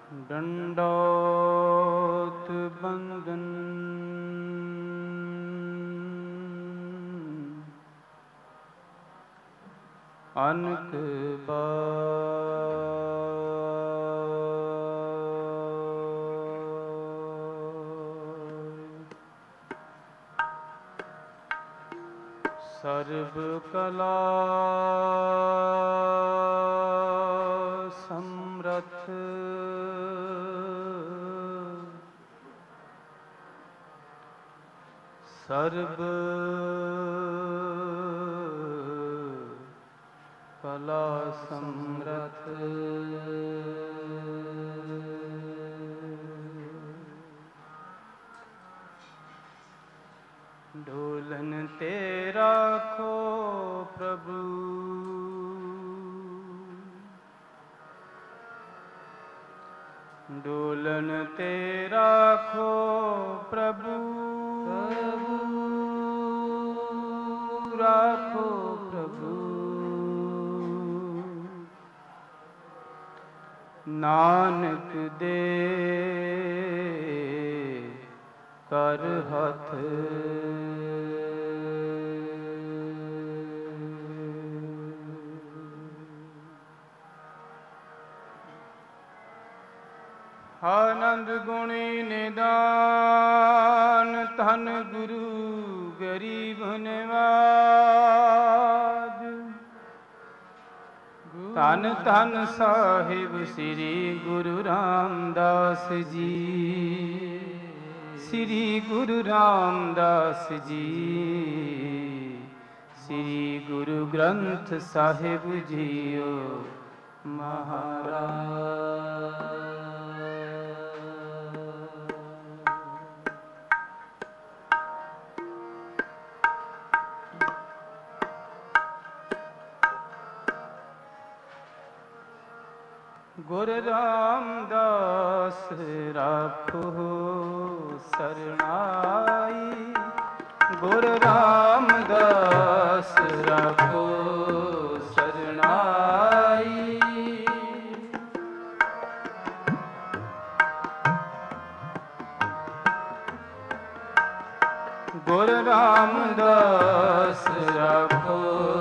ਡੰਡੋਤ ਬੰਦਨ ਅਨਕ ਸਰਬ ਕਲਾ ਸਮਰਥ ਸਰਬ ਕਲਾ ਸਮਰਥ ਡੋਲਨ ਤੇ ਰਾਖੋ ਪ੍ਰਭੂ ਡੋਲਨ ਤੇ ਰਾਖੋ ਪ੍ਰਭੂ ਰਾਖੋ ਪ੍ਰਭੂ ਨਾਨਕ ਦੇ ਕਰ ਹੱਥ ਆਨੰਦ ਗੁਣੀ ਨਿਦਾਨ ਧਨ ਗੁਰੂ ਗਰੀਬ ਨਿਵਾਜ ਧੰਨ ਧੰਨ ਸਾਹਿਬ ਸ੍ਰੀ ਗੁਰੂ ਰਾਮਦਾਸ ਜੀ ਸ੍ਰੀ ਗੁਰੂ ਰਾਮਦਾਸ ਜੀ ਸ੍ਰੀ ਗੁਰੂ ਗ੍ਰੰਥ ਸਾਹਿਬ ਜੀਓ ਮਹਾਰਾਜ। ਗੁਰ ਰਾਮਦਾਸ ਰਾਖੋ ਸਰਨਾਈ ਗੁਰ ਰਾਮਦਾਸ ਰਾਖੋ ਸਰਨਾਈ ਗੁਰ ਰਾਮਦਾਸ ਰਾਖੋ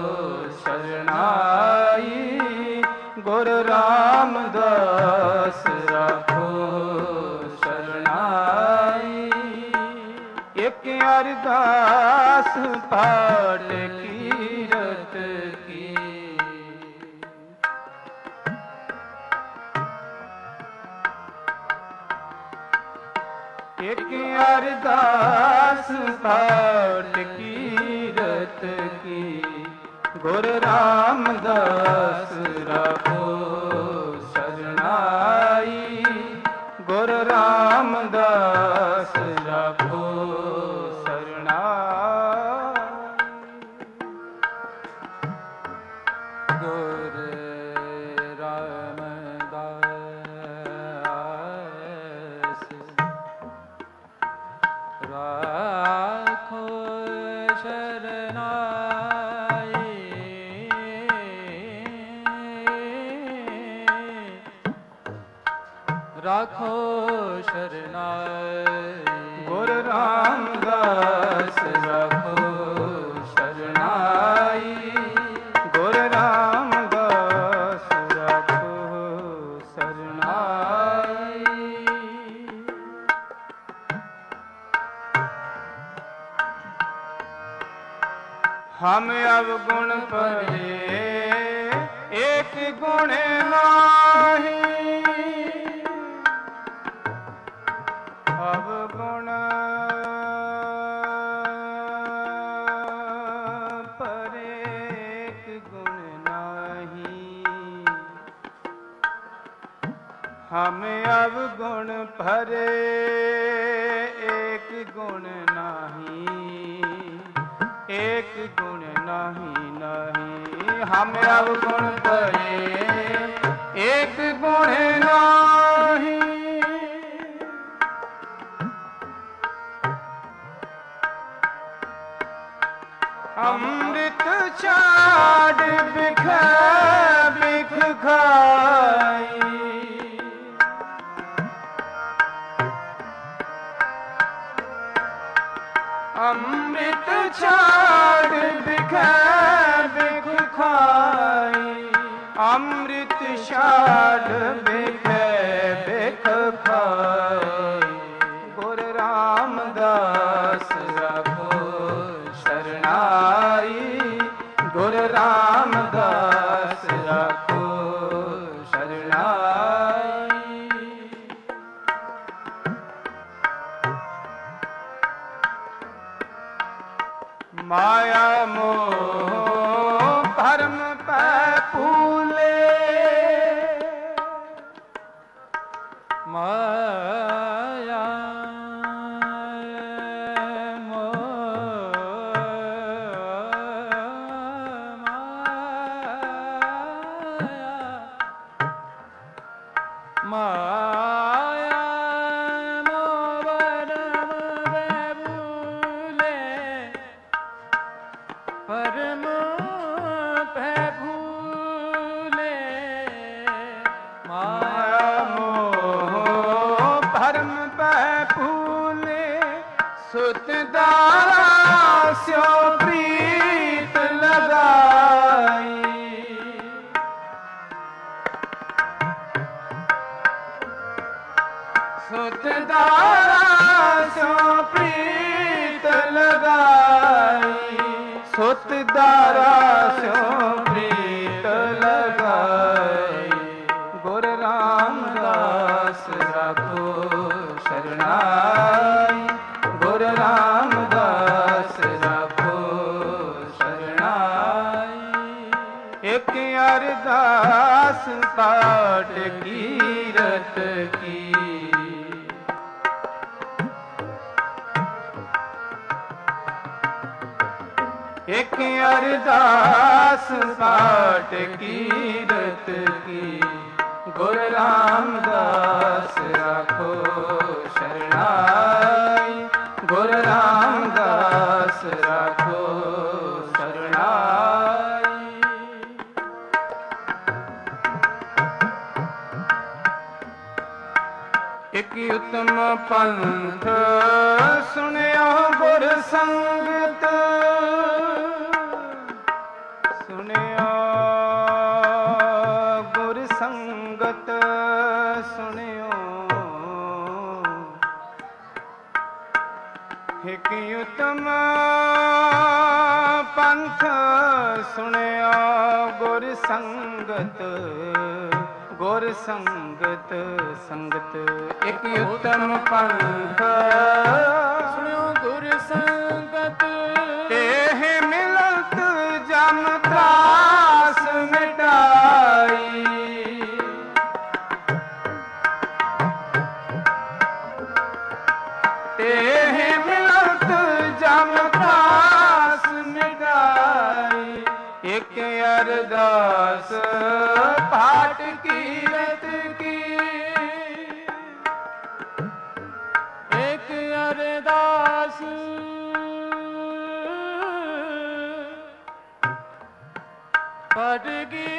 ਸਰਨਾਈ ਗੁਰ ਰਾਮਦਾਸ ਰਾਖੋ ਸਰਨਾਈ। ਇੱਕ ਅਰਦਾਸ ਪਾਠ ਕੀਰਤ ਕੀ ਇੱਕ ਅਰਦਾਸ ਪਾਠ ਕੀਰਤ ਕੀ ਗੁਰ ਰਾਮਦਾਸ ਰਾਖੋ ਸਰਨਾਈ ਗੁਰ ਰਾਮਦਾਸ ਰਾਖੋ ਸਰਨਾਈ ਗੁਰ ਰਾਮਦਾਸ ਰਾਖੋ ਰਾਖੋ ਸ਼ਰਨਾਈ ਗੁਰ ਰਾਮਦਾਸ ਰਾਖੋ ਸ਼ਰਨਾਈ ਗੁਰ ਰਾਮਦਾਸ ਰਾਖੋ ਸਰਨਾਈ। ਹਮ ਅਵਗੁਣ ਪਰੇ ਏਕ ਗੁਣ ਨਾਹੀ ਅਵਗੁਣ ਪਰੇ ਏਕ ਗੁਣ ਨਾਹੀ ਹਮ ਅਵਗੁਣ ਭਰੇ ਏਕ ਗੁਣ ਨਾਹੀ ਏਕ ਗੁਣ ਨਾਹੀ ਨਾਹੀ ਹਮ ਅਵਗੁਣ ਭਰੇ ਏਕ ਗੁਣ ਨਾਹੀ ਅੰਮ੍ਰਿਤ ਛਾੜ ਬਿਖ ਬਿਖ ਖਾਈ ਛਾੜ ਵੇਖੈ ਵੇਖ ਖਾਈ। ਗੁਰ ਰਾਮਦਾਸ ਰਾਖੋ ਸ਼ਰਨਾਈ। ਗੁਰ ਰਾਮਦਾਸ ਰਾਖੋ ਸ਼ਰਨਾਈ। ਮਾਇਆ ਮੋਹ ਭਰਮ ਪੈ ਭੂਲੇ। ਮਾਇਆ ਮਾਇਆ ਮੋਹ ਭਰਮ ਪੈ ਭੂਲੇ। ਭਰਮ ਪੈ ਭੂਲੇ। ਮਾਇਆ ਮੋਹ ਭਰਮ ਪੈ ਭੂਲੇ। ਸੁਤ ਦਾਰਾ ਸਿਉ ਪ੍ਰੀਤ ਲਗਾਈ। ਸੁਤ ਦਾਰਾ ਸਿਉ ਪ੍ਰੀਤ ਲਗਾਈ। ਸੁਤ ਦਾਰਾ ਸਿਉ ਪ੍ਰੀਤ ਲਗਾਈ। ਗੁਰ ਰਾਮਦਾਸ ਰਾਖੋ ਸ਼ਰਨਾਈ। ਗੁਰ ਰਾਮਦਾਸ ਰਾਖੋ ਸ਼ਰਨਾਈ। ਇਕ ਅਰਦਾਸ ਪਾਠ ਕੀਰਤ ਕੀ। ਇਕ ਅਰਦਾਸ ਪਾਠ ਕੀਰਤ ਕੀ। ਗੁਰ ਰਾਮਦਾਸ ਰਾਖੋ ਸ਼ਰਨਾਈ। ਗੁਰ ਰਾਮਦਾਸ ਰਾਖੋ ਸ਼ਰਨਾਈ। ਇਕ ਉਤਮ ਪੰਥ ਸੁਣਿਓ ਗੁਰ ਸੰਗਤ। ਸੁਣਿਓ ਗੁਰ ਸੰਗਤ ਸੁਣਿਓ। ਇਕ ਉਤਮ ਪੰਥ ਸੁਣਿਓ ਗੁਰ ਸੰਗਤ। ਗੁਰ ਸੰਗਤ ਸੰਗਤ। ਇਕ ਉਤਮ ਪੰਥ ਸੁਣਿਓ ਗੁਰ ਸੰਗਤ। ਇਹ ਮਿਲਤ ਜਮ ਤਰਾਸ ਮਿਟਾਈ। ਇਹ ਮਿਲਤ ਜਮ ਤਰਾਸ ਮਿਟਾਈ। ਇਕ ਅਰਦਾਸ ਪਾਠ ਕੀਰਤ ਕੀ। ਇਕ ਅਰਦਾਸ ਪਾਠ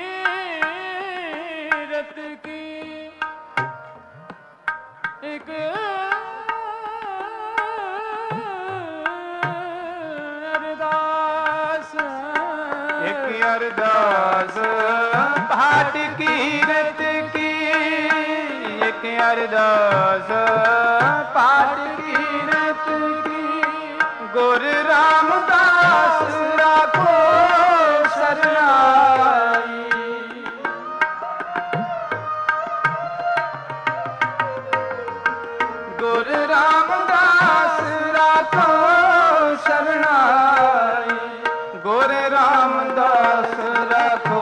ਕੀਰਤ ਕੀ। ਇਕ ਅਰਦਾਸ। ਇਕ ਅਰਦਾਸ ਪਾਠ ਕੀਰਤ ਕੀ। ਇਕ ਅਰਦਾਸ ਪਾਠ ਕੀਰਤ ਕੀ। ਗੁਰ ਰਾਮਦਾਸ ਰਾਖੋ ਸ਼ਰਨਾਈ। ਗੁਰ ਰਾਮਦਾਸ ਰਾਖੋ ਸ਼ਰਨਾਈ। ਗੁਰ ਰਾਮਦਾਸ ਰਾਖੋ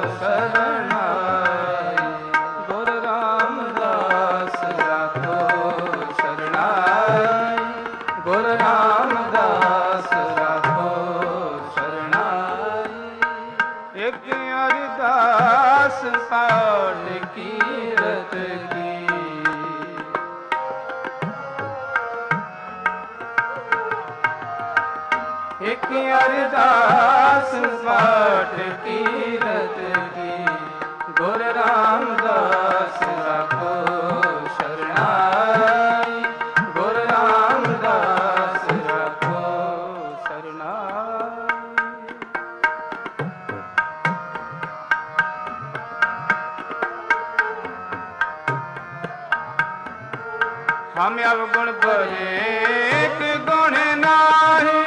ਸ਼ਰਨਾਈ। ਗੁਰ ਰਾਮਦਾਸ ਰਾਖੋ ਸ਼ਰਨਾਈ। ਗੁਰ ਰਾਮਦਾਸ ਰਾਖੋ ਸ਼ਰਨਾਈ। ਇਕ ਅਰਦਾਸ ਪਾਠ ਕੀਰਤ ਕੀ। ਇਕ ਅਰਦਾਸ ਪਾਠ ਕੀਰਤ ਕੀ। ਗੁਰ ਰਾਮਦਾਸ ਰਾਖੋ ਸ਼ਰਨਾਈ। ਗੁਰ ਰਾਮਦਾਸ ਰਾਖੋ ਸ਼ਰਨਾਈ। हम अवगुण एक गुण नाही,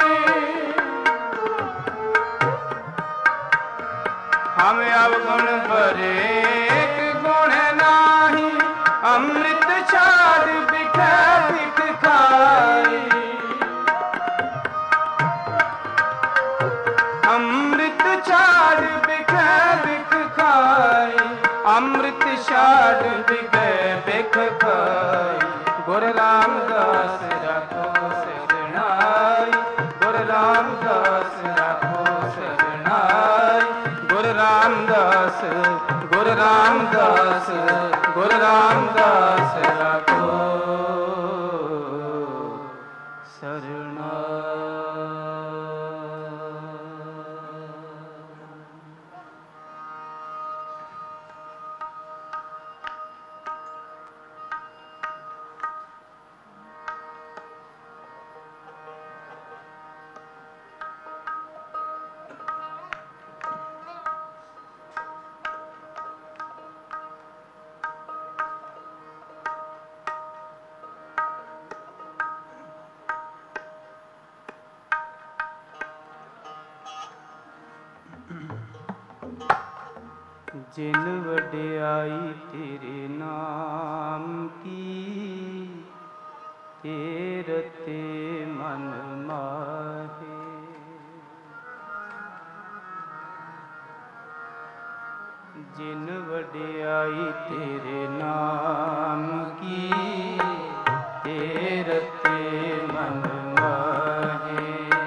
हम अवगुण एक गुण नाही, अमृत छाड़ बिखै बिख खाई, अमृत छाड़ बिखै बिख खाई, अमृत छाड़ बिखै बिख खाई। गुरु रामदास राखो शरणाई, गुरु रामदास राखो शरणाई, गुरु रामदास, गुरु रामदास, गुरु रामदास राखो शरणाई। जिन वड्याई तेरे नाम की, तेरते मन माहे। जिन वड्याई तेरे नाम की, तेरते मन माहे।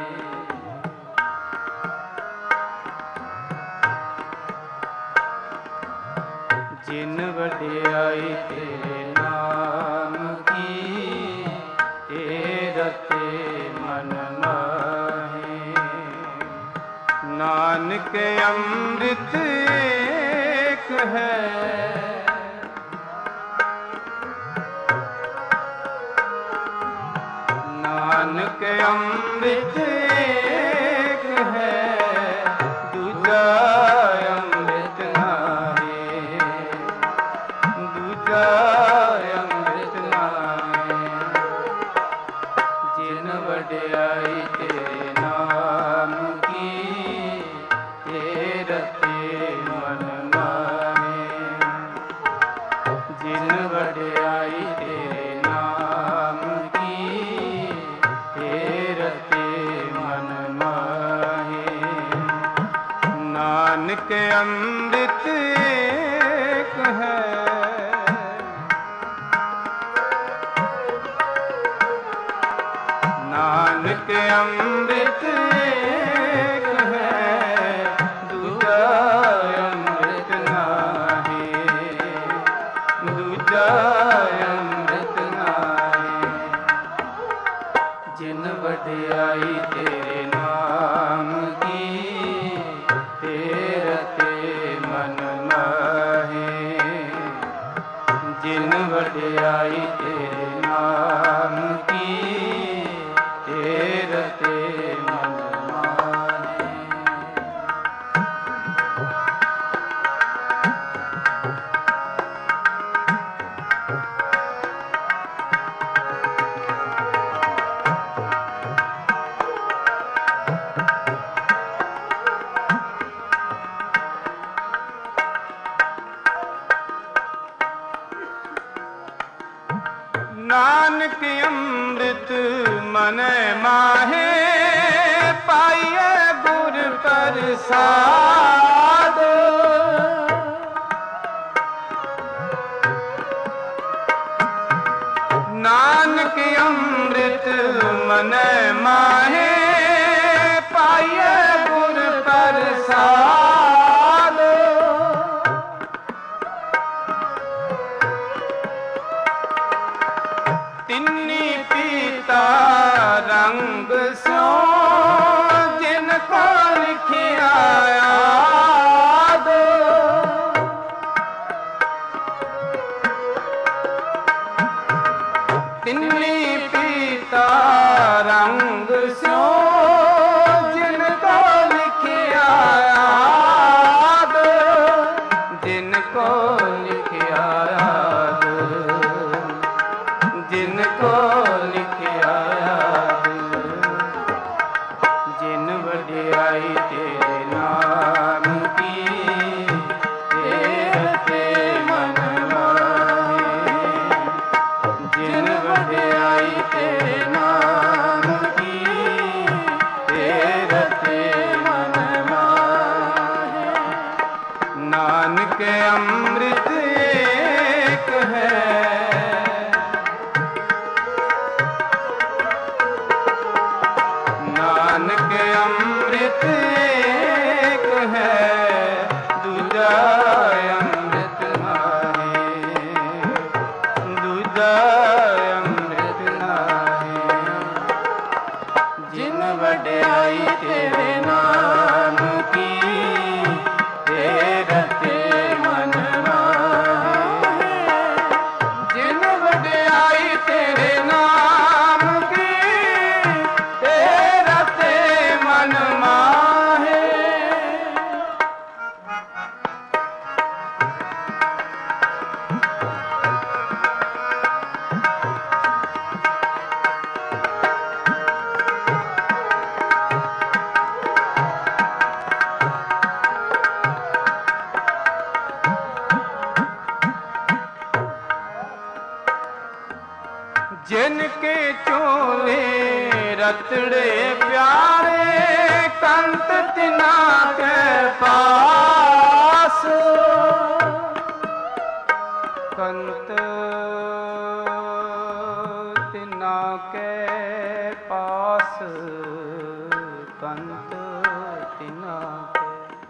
जिन वड्याई तेरे नाम की, तेरते मन माहे। नानक अमृत एक है, नानक अमृत एक है, दूजा अमृत नाहे, दूजा अमृत नाहे। जिन वड्याई तेरे नाम की, तेरते मन माहे। जिन वड्याई तेरे नाम की, तेरते मन माहे। नानक अमृत एक है, नानक अमृत एक है, दूजा अमृत नाहे, दूजा अमृत नाहे। जिन वड्याई तेरे नाम की, तेरते मन माहे। जिन वड्याई तेरे नाम की, तेरते मन माहे। नानक अमृत मन माहे, पाइए गुर प्रसाद। नानक अमृत मन माहे, पाइए गुर प्रसाद। तिन्नी पीता रंग स्यो, जिनको लिखिया याद। तिन्नी पीता रंग स्यो, जिनको लिखिया याद, जिनको लिखिया याद, जिनको दूजा अमृत नाहीं। जिन वड्याई तेरे नाम की, तेरा ते मन माहे। जिन वड्याई तेरे नाम की, तेरा ते मन माहे। जिनके चोले रतड़े प्यारे, कंत तिना के पास। कंत तिना के पास, कंत तिना के।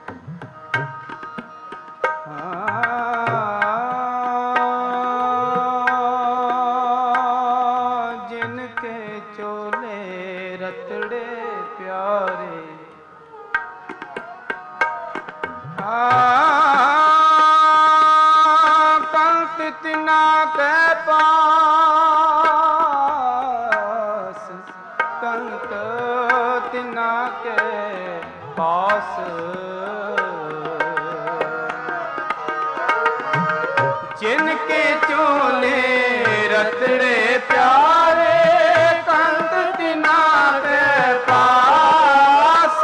जिनके चोले रतड़े प्यारे, कंत तिना के पास, कंत तिना के पास। जिनके चोले रतड़े प्यारे, कंत तिना के पास।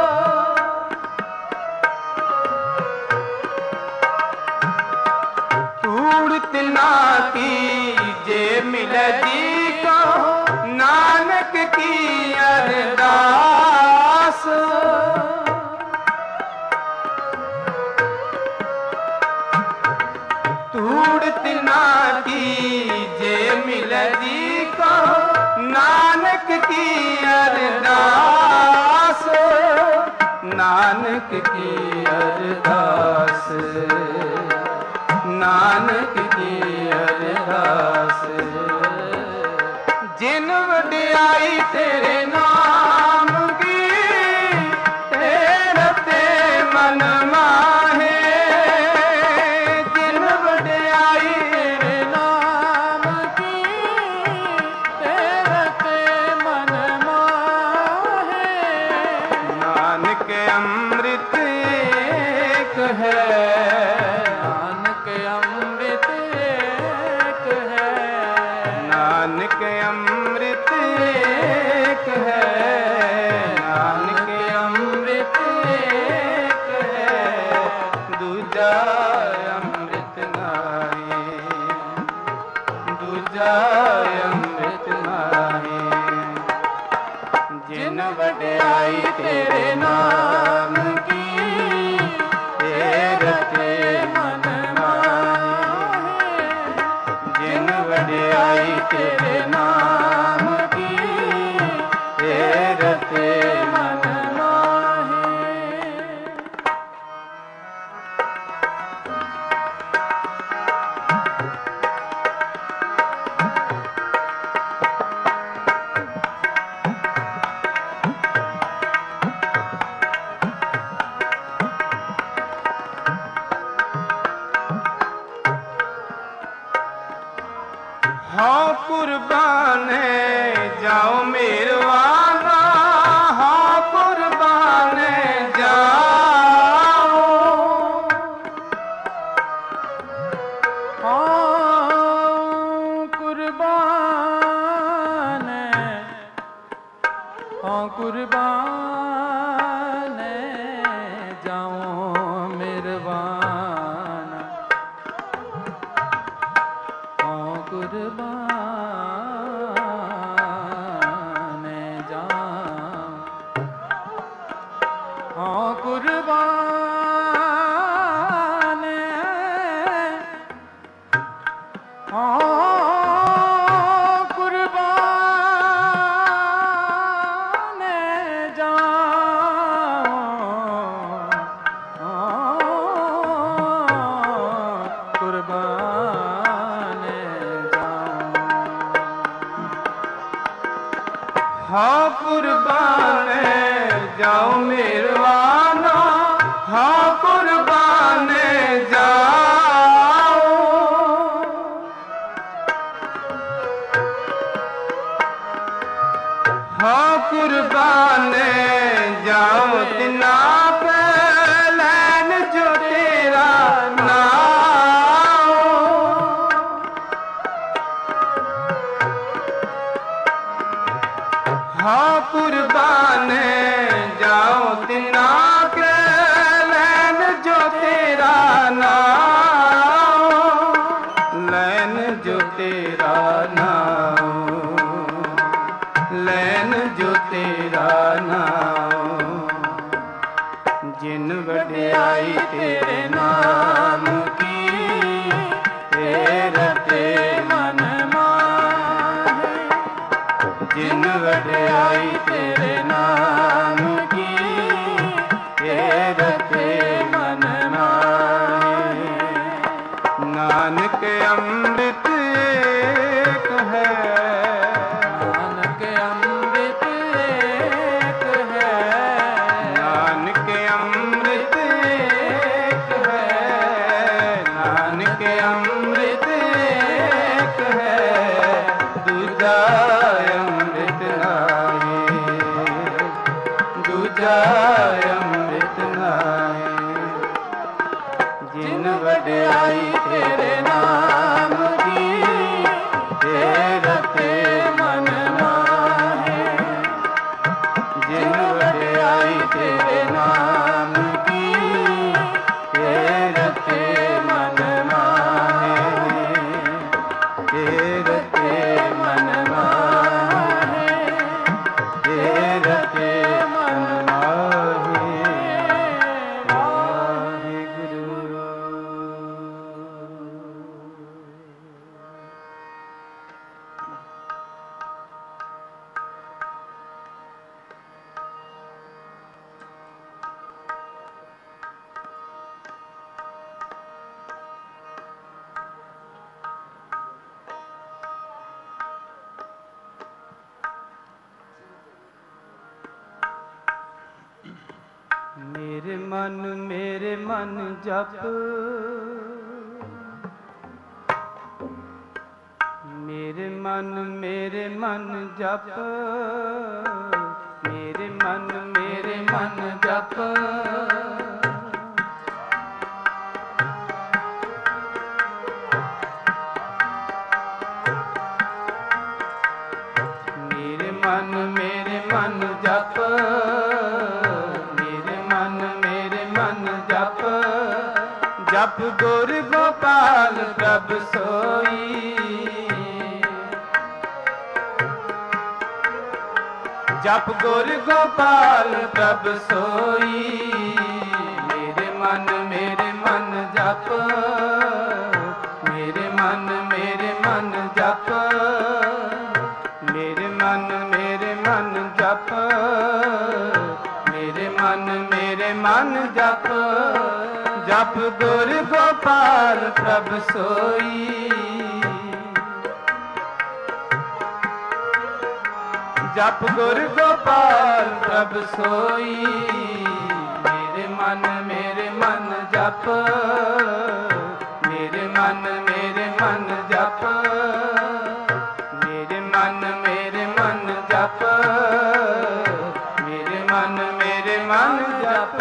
तूड़ तिना की जे मिले जी को, नानक की अरदास। तूड़ तिना की जे मिले जी को, नानक की अरदास। नानक की अरदास, नानक की अरदास। जिन वड्याई तेरे नाम की, तेरा ते मन माहे। जिन वड्याई तेरे नाम की, तेरा ते मन माहे। नानक अमृत एक है, नानक अमृत एक है। नानक अमृत एक है, नानक अमृत एक है। दूजा अमृत नाहीं, दूजा अमृत नाहीं। जिन वड्याई तेरे नाम की, तेरा ते मन माहे। जिन वड्याई तेरे नाम की, तेरा ते मन माहे। हाँ कुर्बान जाओ मेरवाना, हाँ कुर्बान जाओ। हाँ कुर्बान, हाँ कुर्बान जाओ मेरवाना। हाँ कुर्बान जाओ, हाँ कुर्बान, हाँ कुर्बान जाओ, हाँ कुर्बान जाओ। हाँ कुर्बाने जाओ मेरवाना, हाँ कुर्बाने जाओ, हाँ कुर्बाने जाओ तिना पे लैन जो तेरा नाम, हाँ कुर्बाने जाओ तिना के लैन जो तेरा नाम, लैन जो तेरा नाम, लैन जो तेरा नाम, जिन वड्याई तेरे नाम की रते मन माहे, जिन वड्याई तेरे नाम की रते मन माहे, नानक अमृत एक है, नानक अमृत एक है, नानक अमृत एक है, नानक अमृत एक है, दूजा अमृत नाहे, दूजा अमृत नाहे, जिन वड्याई तेरे नाम की रते मन माहे, जिन वड्याई तेरे नाम की रते मन माहे, रते मन माहे, रते मन माहे। वाहिगुरु। मेरे मन जप, मेरे मन जप, मेरे मन जप, मेरे मन जप, जप गुर गोपाल प्रभ सोई, जप गुर गोपाल प्रभ सोई, मेरे मन जप, मेरे मन जप, मेरे मन जप, मेरे मन जप, जप गुर गोपाल प्रभ सोई, जप गुर गोपाल प्रभ सोई, मेरे मन जप, मेरे मन जप, मेरे मन जप, मेरे मन जप।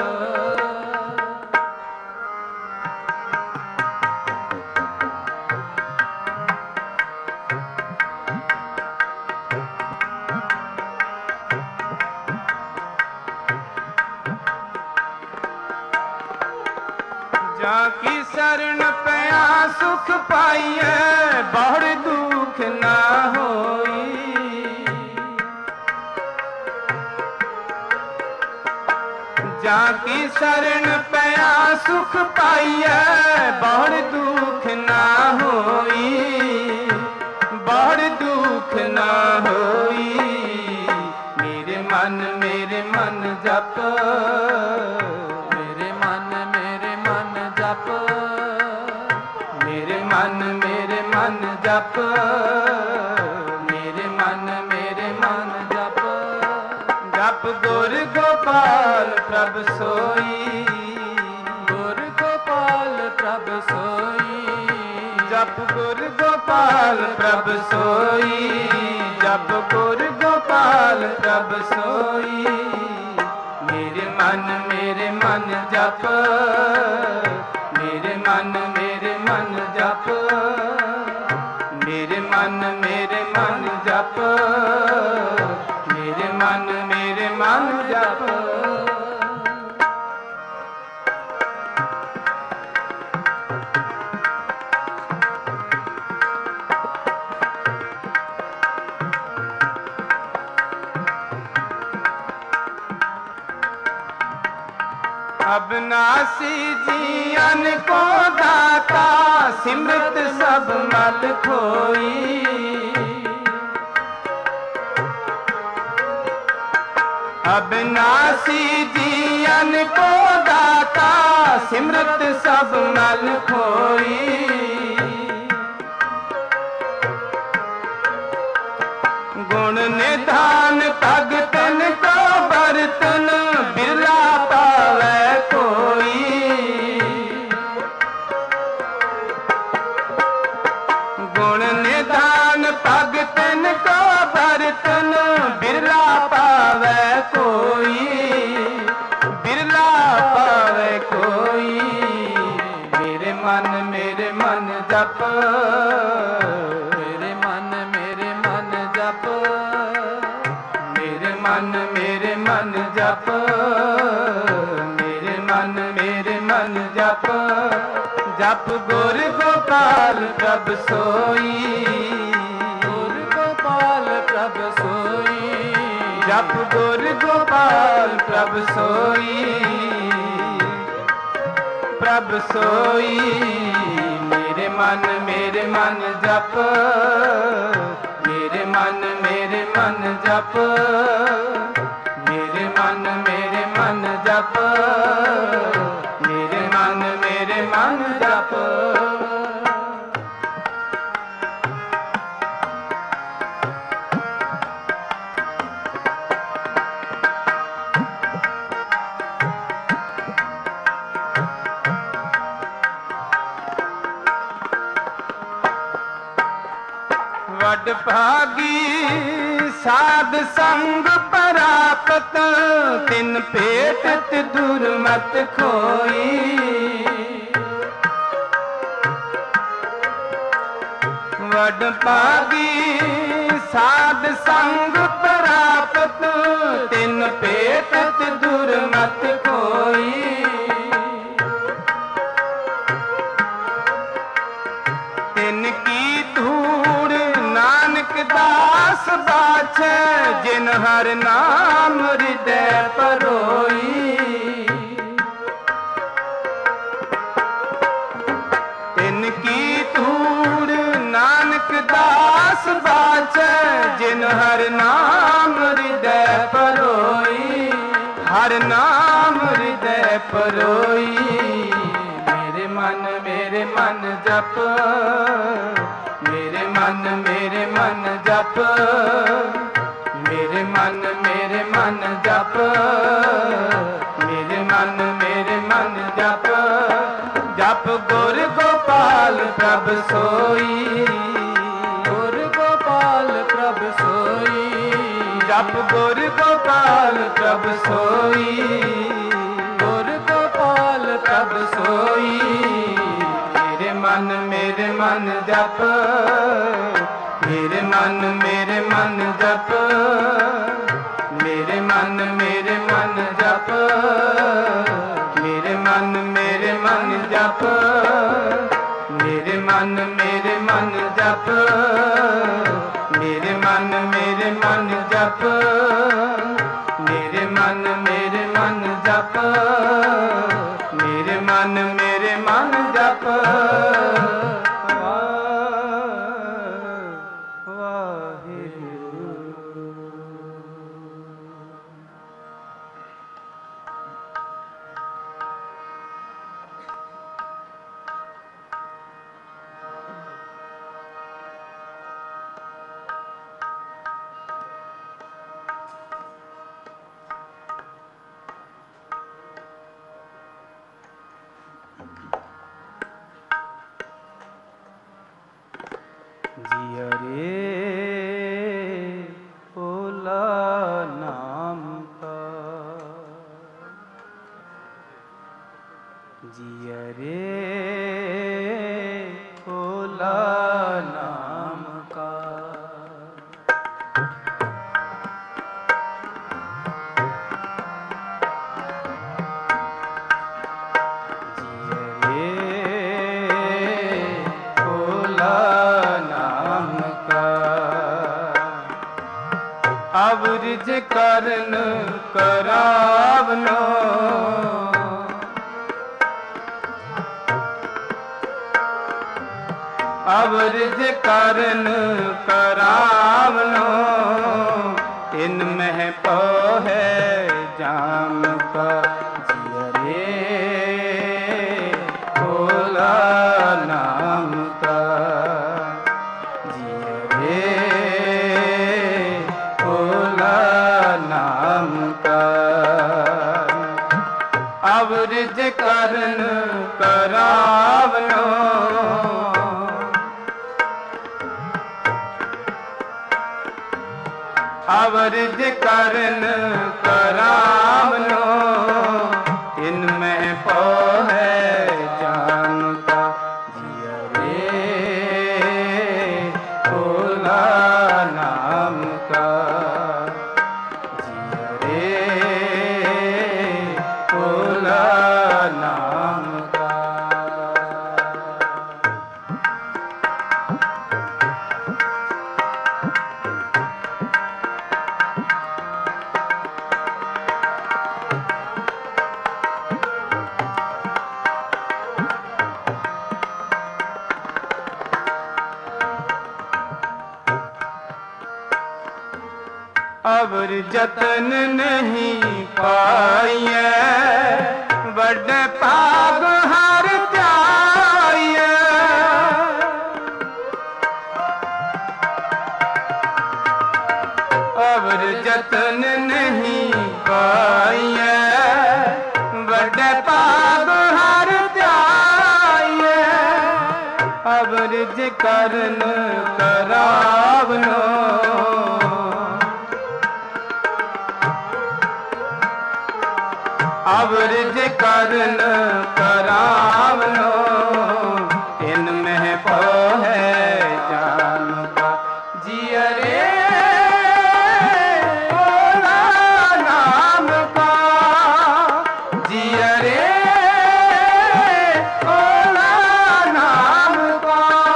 जाकी शरण पया सुख पाइए, बहुड़ दुख ना होई, जाकी शरण पया सुख पाइए, बहुड़ दुख ना होई, बहुड़ दुख ना होई, मेरे मन जप, मेरे मन जप, मेरे मन जप, मेरे मन जप, गोपाल प्रभ सोई, गुर गोपाल प्रभ सोई, जप गुर गोपाल प्रभ सोई, जप गुर गोपाल प्रभ सोई। मेरे मन जप, मेरे मन जप, मेरे मन जप, मेरे मन जप। अविनाशी जियन को दाता, सिमरत सब मल खोई। अविनाशी जियन को दाता, सिमरत सब मल खोई। गुण निधान भगतन को बरतन, बिरला पावै कोई। गुण निधान भगतन को बरतन, बिरला पावै कोई, बिरला पावै कोई। मेरे मन जप, मेरे मन जप, मेरे मन जप, मेरे मन जप। जप गुर गोपाल प्रभ सोई, गुर गोपाल प्रभ सोई, जप गुर गोपाल प्रभ सोई, प्रभ सोई। मेरे मन जप, मेरे मन जप, मेरे मन जप, मेरे मन जप। वड भागी साध संग परापत, तिन पेटत दुर्मत खोई। वड भागी साध संग परापत, तिन पेटत दुर्मत खोई। तिनकी धूड़ नानक दास बाछे, जिन हर नाम हृदय परोई। तिनकी धूड़ नानक दास बाछे, जिन हर नाम हृदय परोई, हर नाम हृदय परोई। मेरे मन जप, मेरे मन जप, मेरे मन जप, मेरे मन जप। जप गुर गोपाल प्रभ सोई, गुर गोपाल प्रभ सोई, जप गुर गोपाल प्रभ सोई, गुर गोपाल प्रभ सोई। मेरे मन जप, मेरे मन जप, मेरे मन जप, मेरे मन जप, मेरे मन जप, मेरे मन जप, मेरे मन जप, मेरे मन जप। जिया रे भोला नाम का, जिया रे भोला नाम का। अब रिज करन करावनो, अब रिज करन करावनो, इनमें पो है जाम का। जिया रे भोला नाम का, जिया रे नाम का। अब रिज करन करावनो, अब रिज करन करावनो, इनमें पो है जान का। जिया रे भोला नाम का, नाम का। अब जतन नहीं पाइए, बड़े पाग हर जाइए। अब जतन नहीं पाइए, बड़े पाग हर जाइए। अब रिज करन करावनो, अब रिज करन करावनो, इनमें पो है जान का। जिया रे भोला नाम का, जिया रे भोला नाम का।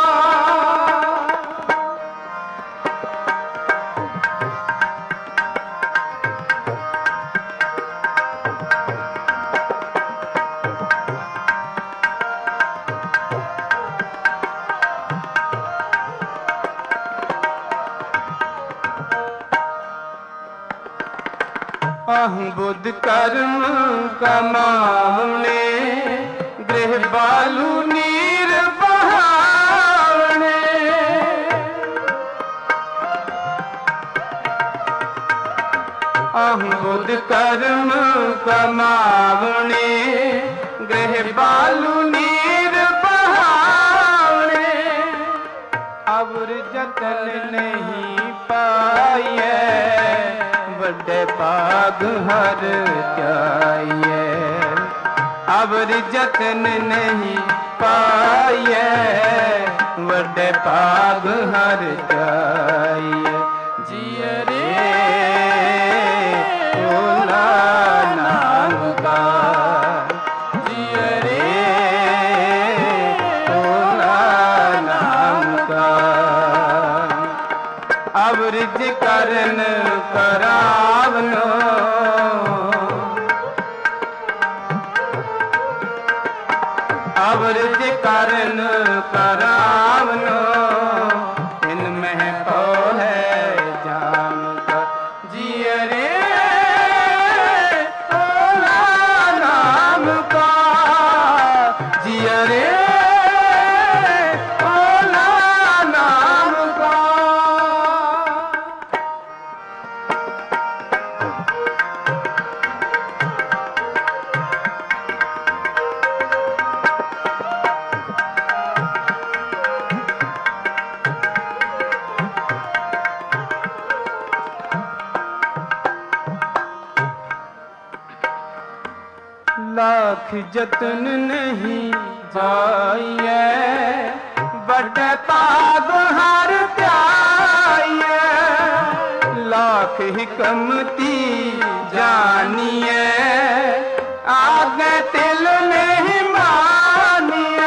बुद्ध कर्म कमावने, गृह बालू नीर बहावने। बुद्ध कर्म कमावने, गृह बालू नीर बहावने। अब जतन नहीं पाइए, बड़े पाग हर जाइए। अब जतन नहीं पाइए, बड़े पाग हर जाइए। जिया रे भोला नाम का, जिया रे भोला नाम का। अब रिज करन करावनो, अब रिज करन करावनो, इनमें पो है जान का। जिया रे भोला नाम का, जिया रे भोला नाम का। जतन नहीं जाइए, बटता गुहार त्याइए, लाख हिकमती जानिए, आगे तिल नहीं मानिए।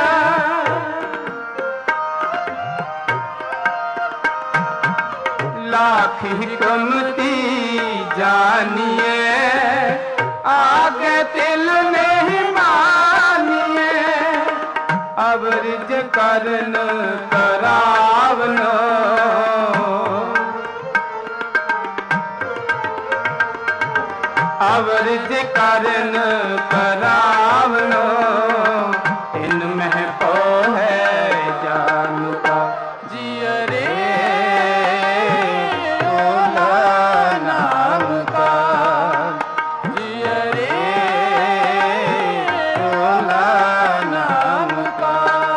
लाख हिकमती जानिए, आगे तिल नहीं मानिए, अब रिज करन करावनो, अब रिज करन करावनो, इनमें पो है जान का जिया रे भोला नाम का, जिया रे भोला नाम का।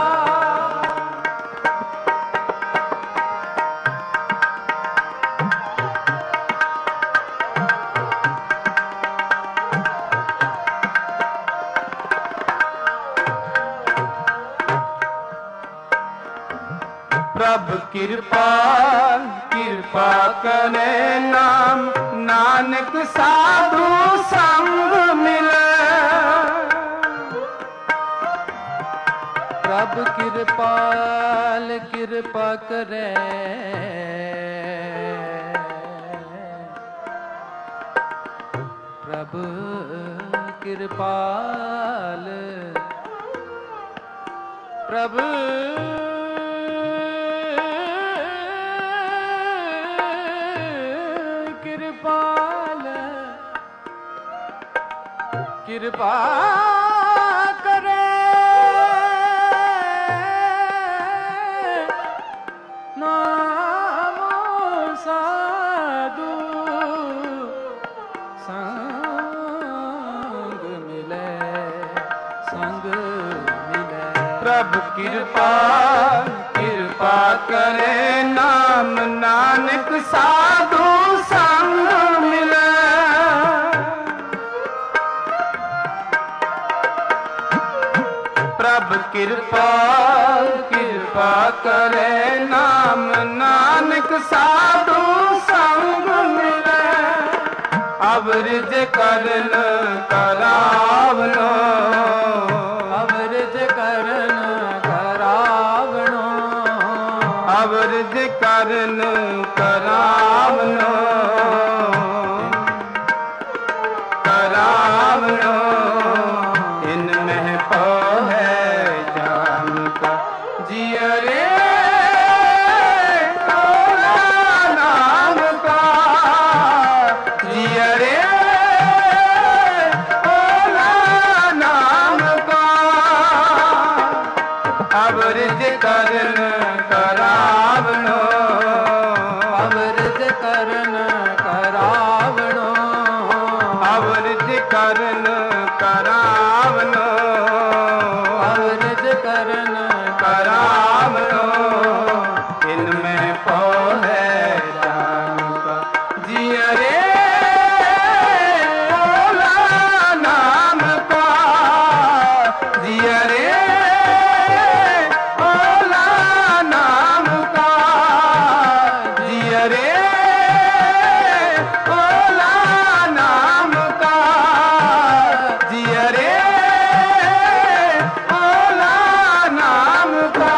प्रभु कृपा कृपा करे, नाम नानक साधु संग मिले। प्रभु कृपाल कृपा करे, प्रभु कृपाल, प्रभु कृपाल कृपा करे, नाम साधु संग मिले, संग मिले। प्रभु कृपा कृपा करे, नाम नानक साधु संग मिले। प्रभु कृपा कृपा करे, नाम नानक साधु संग मिले, अब रिज करन करावनो, अब रिज करन करावनो, अब रिज करन करावनो, करावनो, इनमें पो है जान का जिया रे भोला नाम का, जिया रे भोला नाम का। अब रिज करन करावनो, अब रिज करन करावनो, अब रिज करन करावनो, अब रिज करन करावनो, इनमें पो है जान का जिया रे भोला नाम का, जिया रे भोला नाम का, जिया रे भोला नाम का, जिया रे भोला नाम का।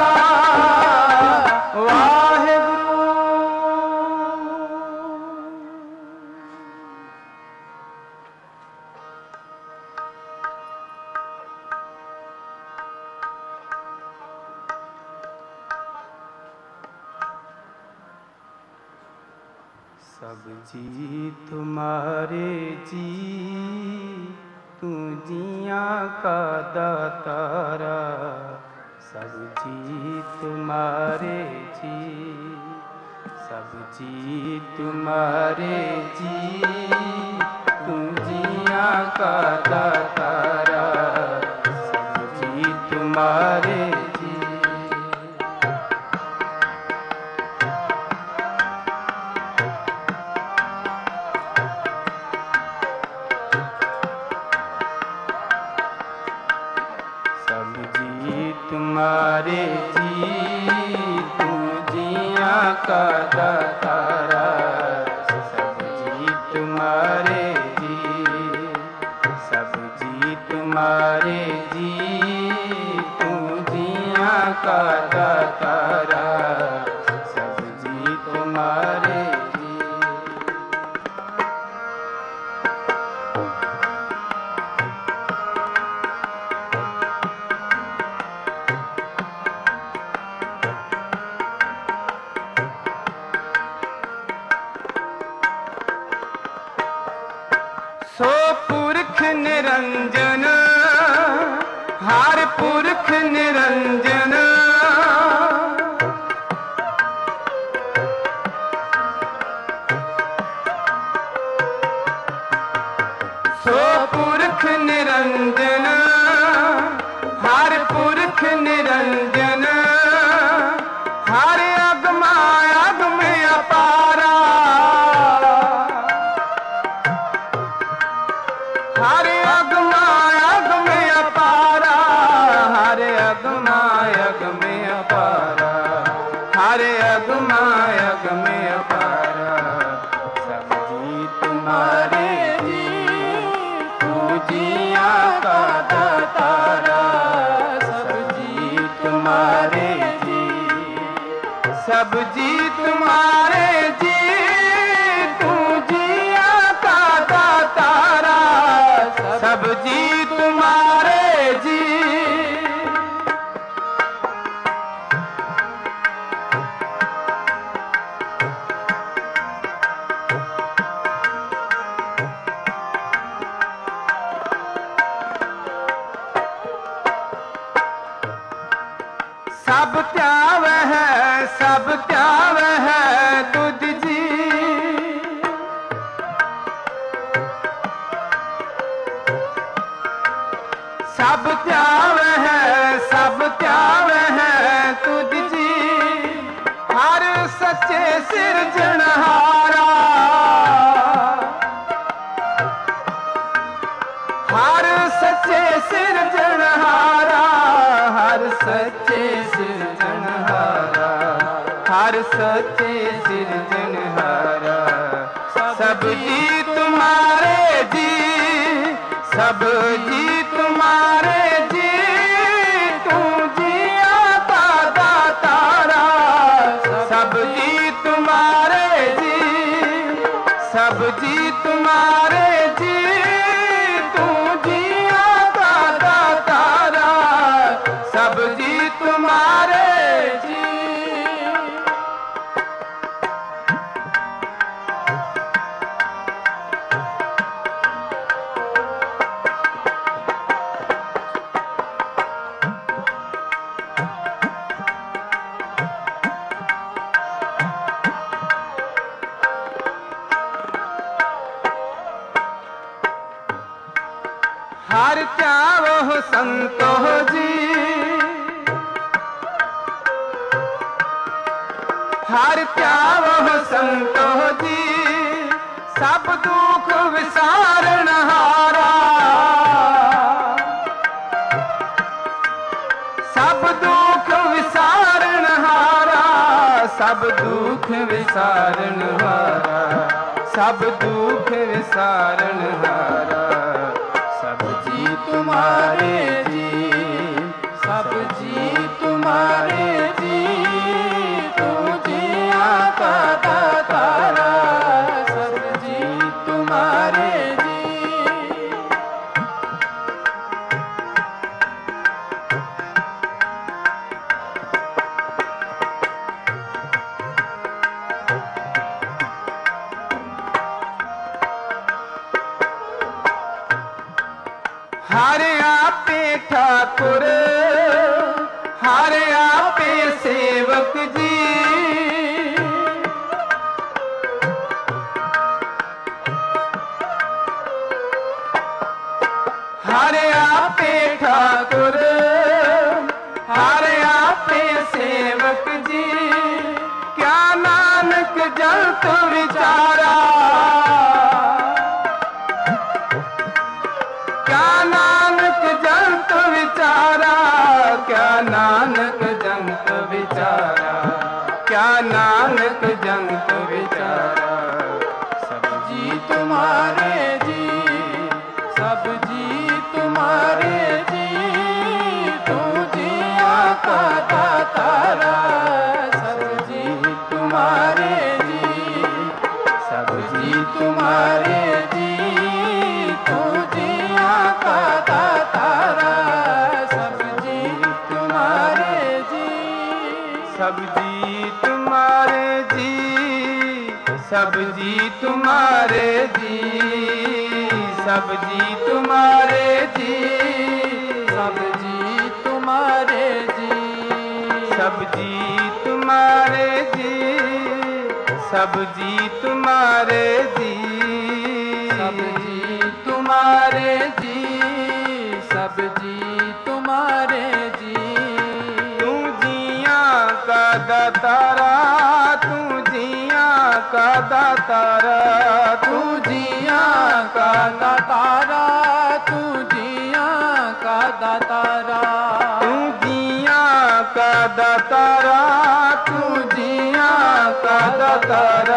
वाहेगुरु। सब जी तुम्हारे जी, तू जिया का दातारा, सब जी तुम्हारे जी, सब जी तुम्हारे जी, तू जिया का दातारा, सब जी तुम्हारे जी। का दातारा सब जी तुम्हारे जी, सब जी तुम्हारे जी, तू जिया का दातारा सब जी तुम्हारे जी। सो पुरख निरंजन, हर पुरख निरंजन, सो पुरख निरंजन, हर पुरख निरंजन, हर अगमा अगम अपारा, हर अगमा अगम अपारा, हर अगमा अगम अपारा, हर अगमा अगम अपारा, सब जी तुम्हारे जी, तू जिया का दातारा सब जी तुम्हारे जी, सब जी तुम्हारे जी, तू जिया का दातारा सब जी तुम्हारे जी। सब त्याव है, सब त्याव है तुझ जी, सब त्याव है, सब त्याव है तुझ जी, हर सच्चे सिरजनहारा, हर सच्चे सिरजनहारा, हर सच्चे सिरजनहारा, हर सच्चे सिरजनहारा, सब जी तुम्हारे जी, सब जी तुम्हारे जी, तू जिया का दातारा सब जी तुम्हारे जी, सब जी तुम्हारे जी, तू जिया का दातारा सब जी तुम्हारे जी। हर त्यावो संतो जी, हर त्यावो संतो जी, सब दुख विसारण हारा, सब दुख विसारण हारा, सब दुख विसारण हारा, सब दुख विसारण हारा, सब जी तुम्हारे जी, सब जी तुम्हारे जी, तू जिया का दातारा सब जी तुम्हारे जी। हर आपे ठाकुर, हर आपे सेवक जी, हर आपे ठाकुर, हर आपे सेवक जी, क्या नानक जल्त विचारा, क्या नानक जंत विचारा, क्या नानक जंत विचारा, क्या नानक जंत विचारा। सब जी तुम्हारे जी, सब जी तुम्हारे जी, तू जिया का दातारा। सब जी तुम्हारे जी, सब जी तुम्हारे जी, तू जिया का दातारा। सब जी तुम्हारे जी, सब जी तुम्हारे जी, सब जी तुम्हारे जी, सब जी तुम्हारे जी, सब जी तुम्हारे जी, सब जी तुम्हारे जी, सब जी तुम्हारे जी, सब जी तुम्हारे जी, सब जी तुम्हारे जी। तू जिया का दातारा, तू जिया का दातारा, तू जिया का दातारा, तू जिया का दातारा, तू जिया का दातारा, तू जिया का दातारा,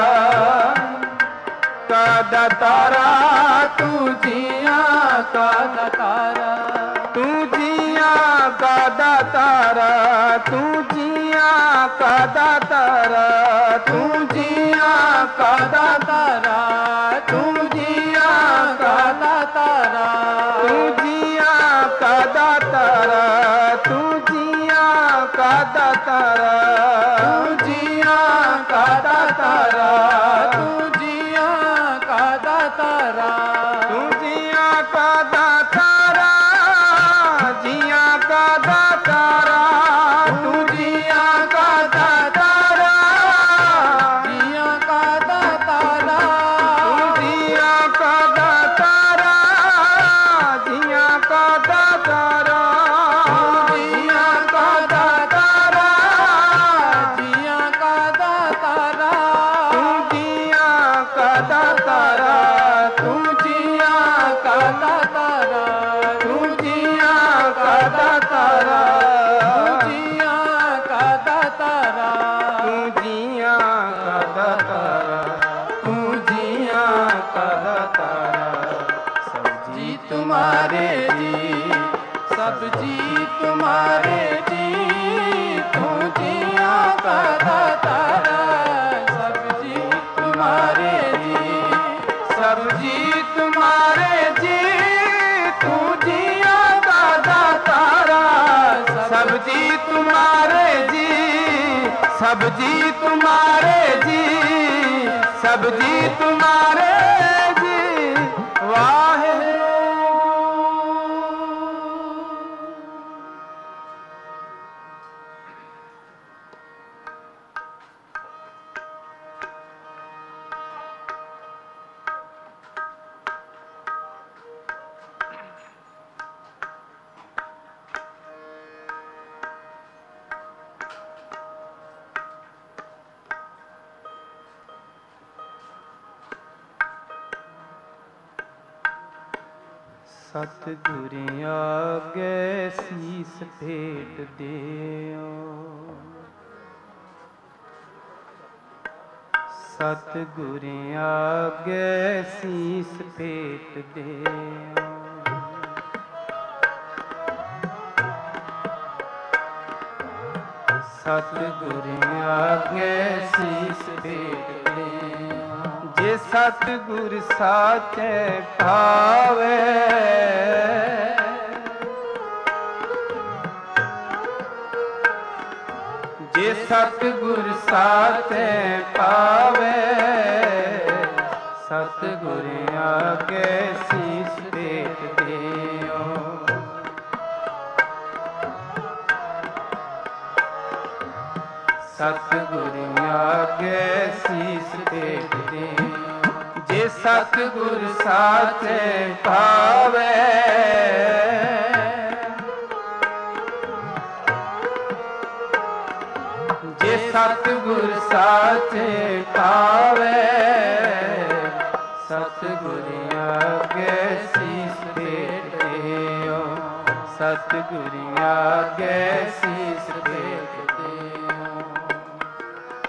का दातारा, तू जिया का दातारा, तू जिया का दातारा, तू जिया का दातारा, तू जिया का दातारा, तू जिया का दातारा, तू जिया का दातारा, तू जिया का दातारा, तू जिया का दातारा, तू जिया का दातारा, तू जिया का दातारा, जिया का दातारा, तू जिया का दातारा, जिया का दातारा, तू जिया का दातारा, जिया का दातारा, जिया का दातारा, जिया का दातारा, तू जिया का दातारा, तू जिया का दातारा, तू जिया का दातारा, तू जिया का दातारा, तू जिया का दातारा, तू जिया का दातारा। सब जी तुम्हारे जी, सब जी तुम्हारे जी, तू जिया का दातारा। सब जी तुम्हारे जी, सब जी तुम्हारे जी, तू जिया का दातारा। सब जी तुम्हारे जी, सब जी तुम्हारे जी, सब जी तुम्हारे जी, वाहे सतगुर आगे सीस भेट देओ, सतगुर आगे सीस भेट देओ। सतगुर आगे सीस भेट देओ, जे सतगुर साचे पावे, जे सतगुर साचे पावे, सतगुर आगे सीस भेट देओ। सतगुर आगे सीस भेट देओ, जे सतगुर साचे पावे, जे सतगुर साचे पावे, सतगुर आगे सीस भेट देओ, सतगुर आगे सीस भेट देओ।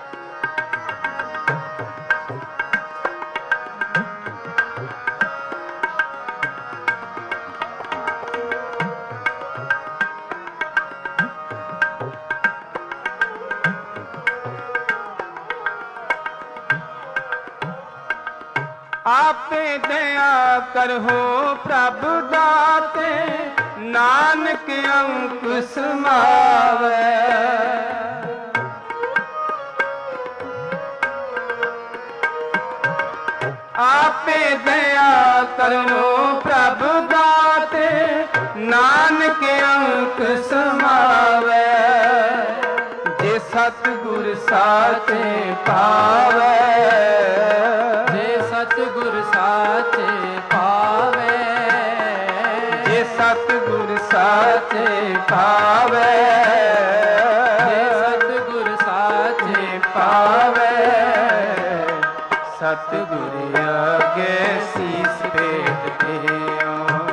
आपे दया करहो प्रभ दाते, नानक अंक समावे। आपे दया करो प्रभ दाते, नानक अंक समावे। जे सतगुर साचे पावे, जे सतगुर साचे पावे, जे सतगुर साचे पावे, जे सतगुर साचे पावे। सतगुर आगे सीस पेट दियो,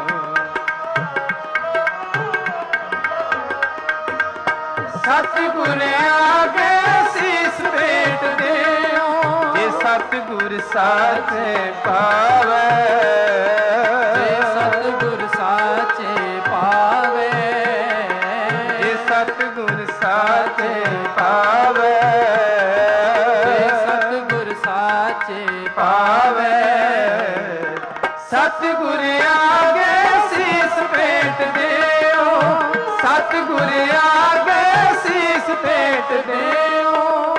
सतगुर आगे सीस पेट दियो। जे सतगुर साचे पावे, जे सतगुर साचे पावे, जे सतगुर साचे पावे, जे सतगुर साचे पावे। सतगुर आगे सीस पेट दियो, सतगुर आगे सीस पेट दियो।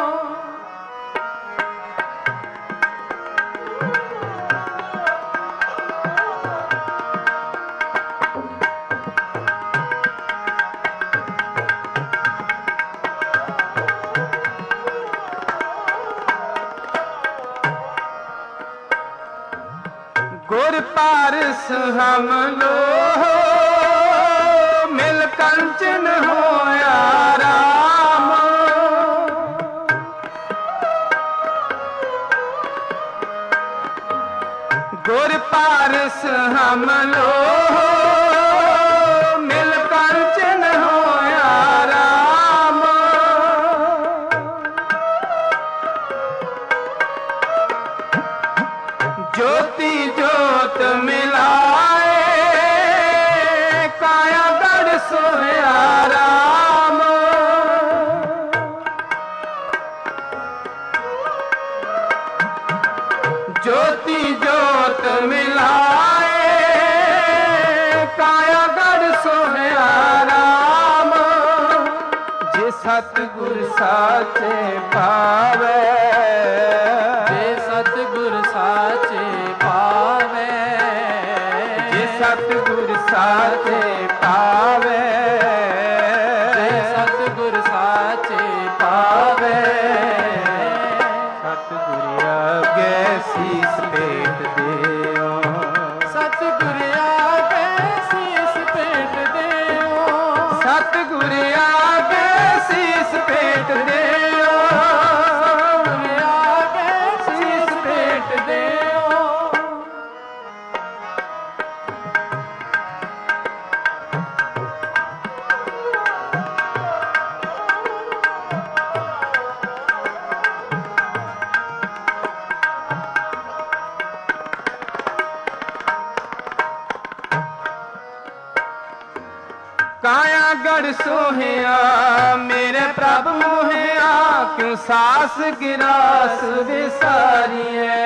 गुर पारस हम लो, मिल कंचन होया राम। गुर पारस हम लो, मिल कंचन होया राम। ज्योति ज्योत मिलाए, काया गढ़ सोया राम। ज्योति ज्योत मिलाए, काया गढ़ सोया राम। जे सतगुर साचे पावे, जे सतगुर साचे पावे, जे सतगुर साचे पावे, जे सतगुर साचे पावे। सतगुर आगे सीस पेट दियो, सतगुर आगे सीस पेट दियो, सतगुर आगे सीस पेट दियो, सतगुर आगे सीस पेट दियो। काया गढ़ सोहिया मेरे प्रभ मोहिया, क्यों सास गिरास विसारिए।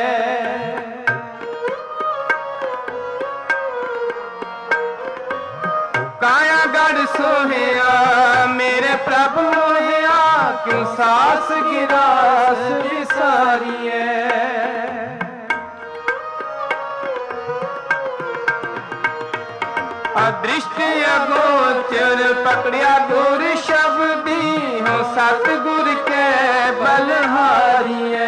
काया गढ़ सोहिया मेरे प्रभ मोहिया, क्यों सास गिरास विसारिए। अदृष्ट अगोचर पकड़िया गुर शब्दी, हो सतगुर के बलहारिए।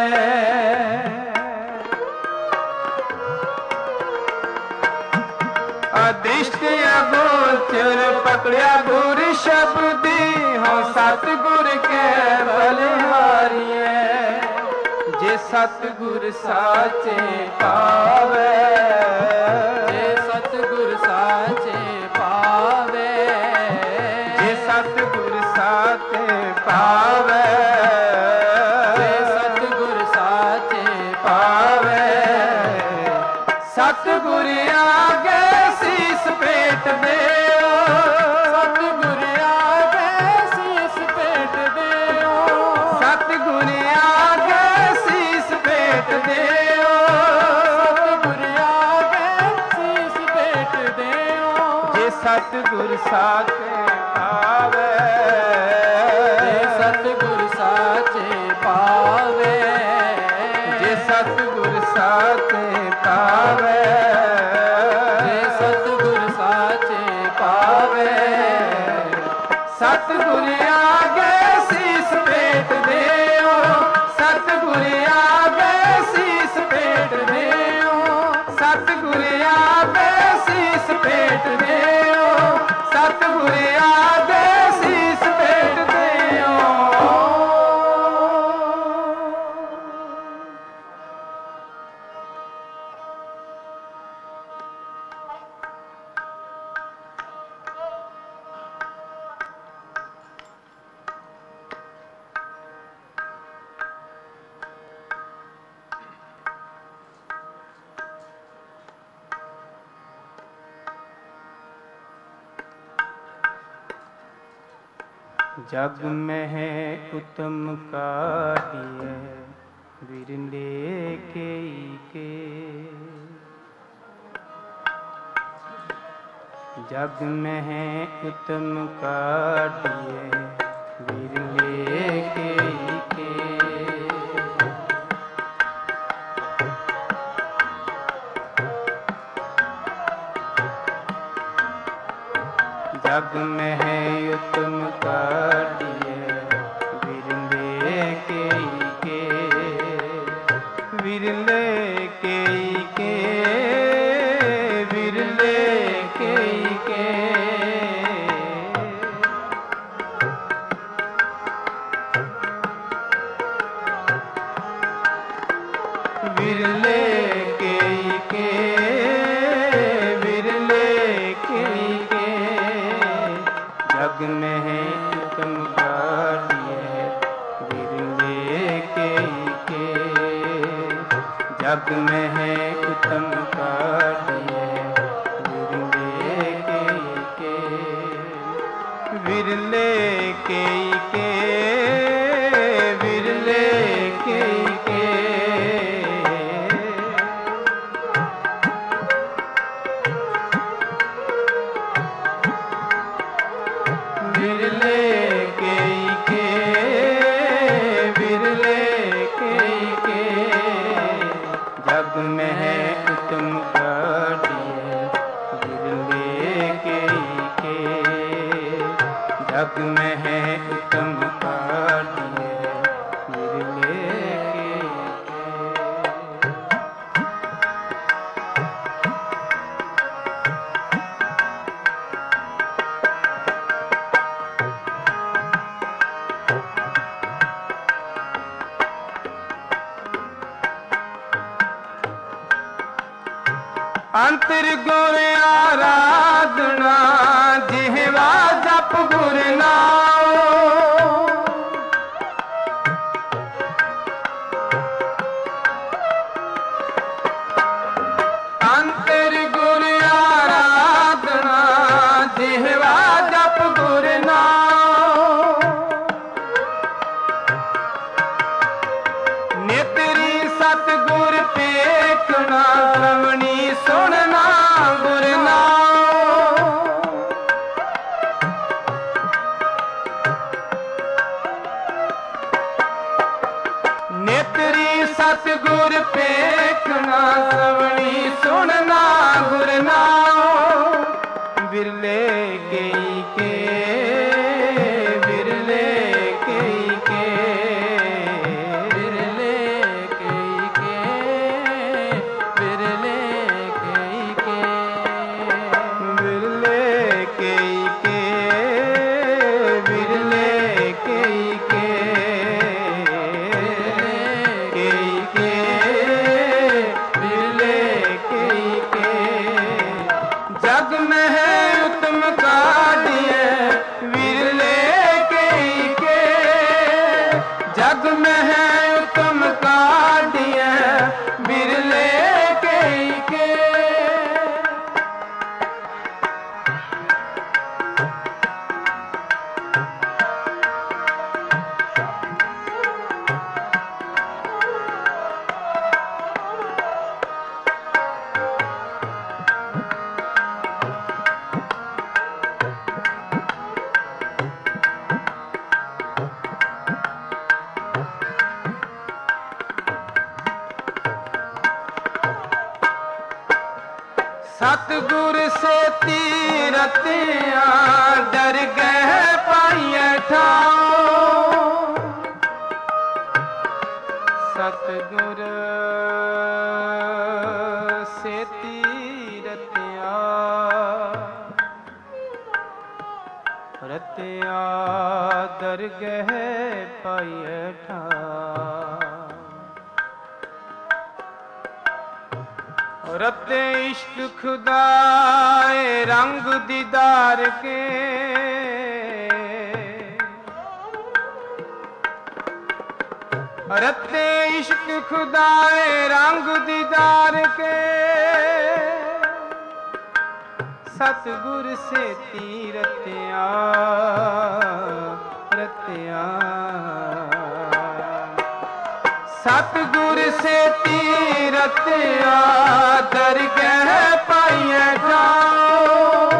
अदृष्ट अगोचर पकड़िया गुर शब्दी, हो सतगुर के बलहारिए। जे सतगुर साचे पावे, जे सतगुर साचे पावे, जे सतगुर साचे पावे, जे सतगुर साचे पावे। सतगुर आगे सीस पेट दियो, सतगुर आगे सीस पेट दियो, सतगुर आगे सीस पेट दियो, सतगुर साचे पावे, जे सतगुर साचे पावे, जे सतगुर साचे पावे, जे सतगुर साचे पावे। सतगुर आगे शीस पेट देओ, सतगुर आगे शीस पेट देओ, सतगुर आगे शीस पेट देओ, सतगुर आगे शीस पेट देओ। जग में है उत्तम काटिए बिरले के, जग में है उत्तम काटिए बिरले के। जग में है उत्तम काटिए बिरले के, बिरले के, बिरले के। बिरले के, बिरले के। जग में है उत्तम काटिए बिरले के, जग में है उत्तम काटिए बिरले के, बिरले के, बिरले के। बिरले के, बिरले के। जग में है उत्तम काटिए बिरले के, जग में है उत्तम काटिए बिरले के। अंतर गुर आराधना जिहवा जप गुर नाम, अंतर गुर आराधना जिहवा जप गुर नाम। नेतरी सतगुर पेखना श्रवणी सुनना गुर नाम। नेतरी सतगुर पेखना श्रवणी सुनना गुर नाम। बिरले के, बिरले के, बिरले के, बिरले के। बिरले के, बिरले के, बिरले के। जग में है उत्तम काटिए सतगुर से तीरतिया डर गए पाइए ठाओ। सतगुर से तीरतिया रतिया डर गए पाइए ठाओ। रते इश्क खुदाए रंग दीदार के, रते इश्क खुदाए रंग दीदार के, सतगुर से तीरतिया रतिया। सतगुर से तीरतिया दर गह पाइए ठाओ।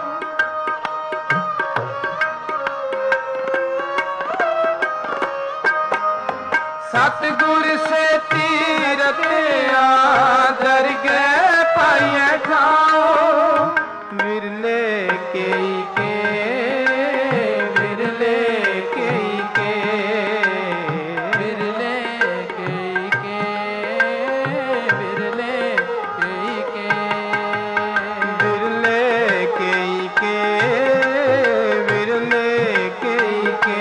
सतगुर से तीरतिया दर गह पाइए ठाओ। विरले के विरले के विरले के विरले के विरले के विरले के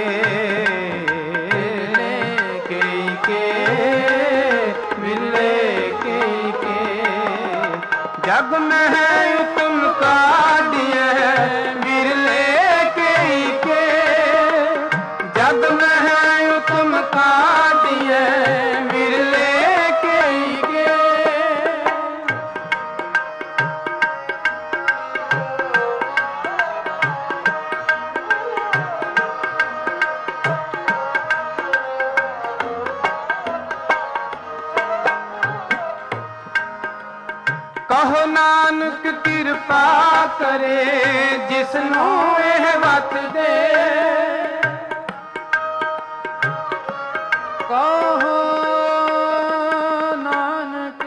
विरले के जग में है तुम काढ़िए विरले के जग में है तुम काढ़िए विरले के कहो नानक किरपा करे जिसनू एह वत दे। कहो नानक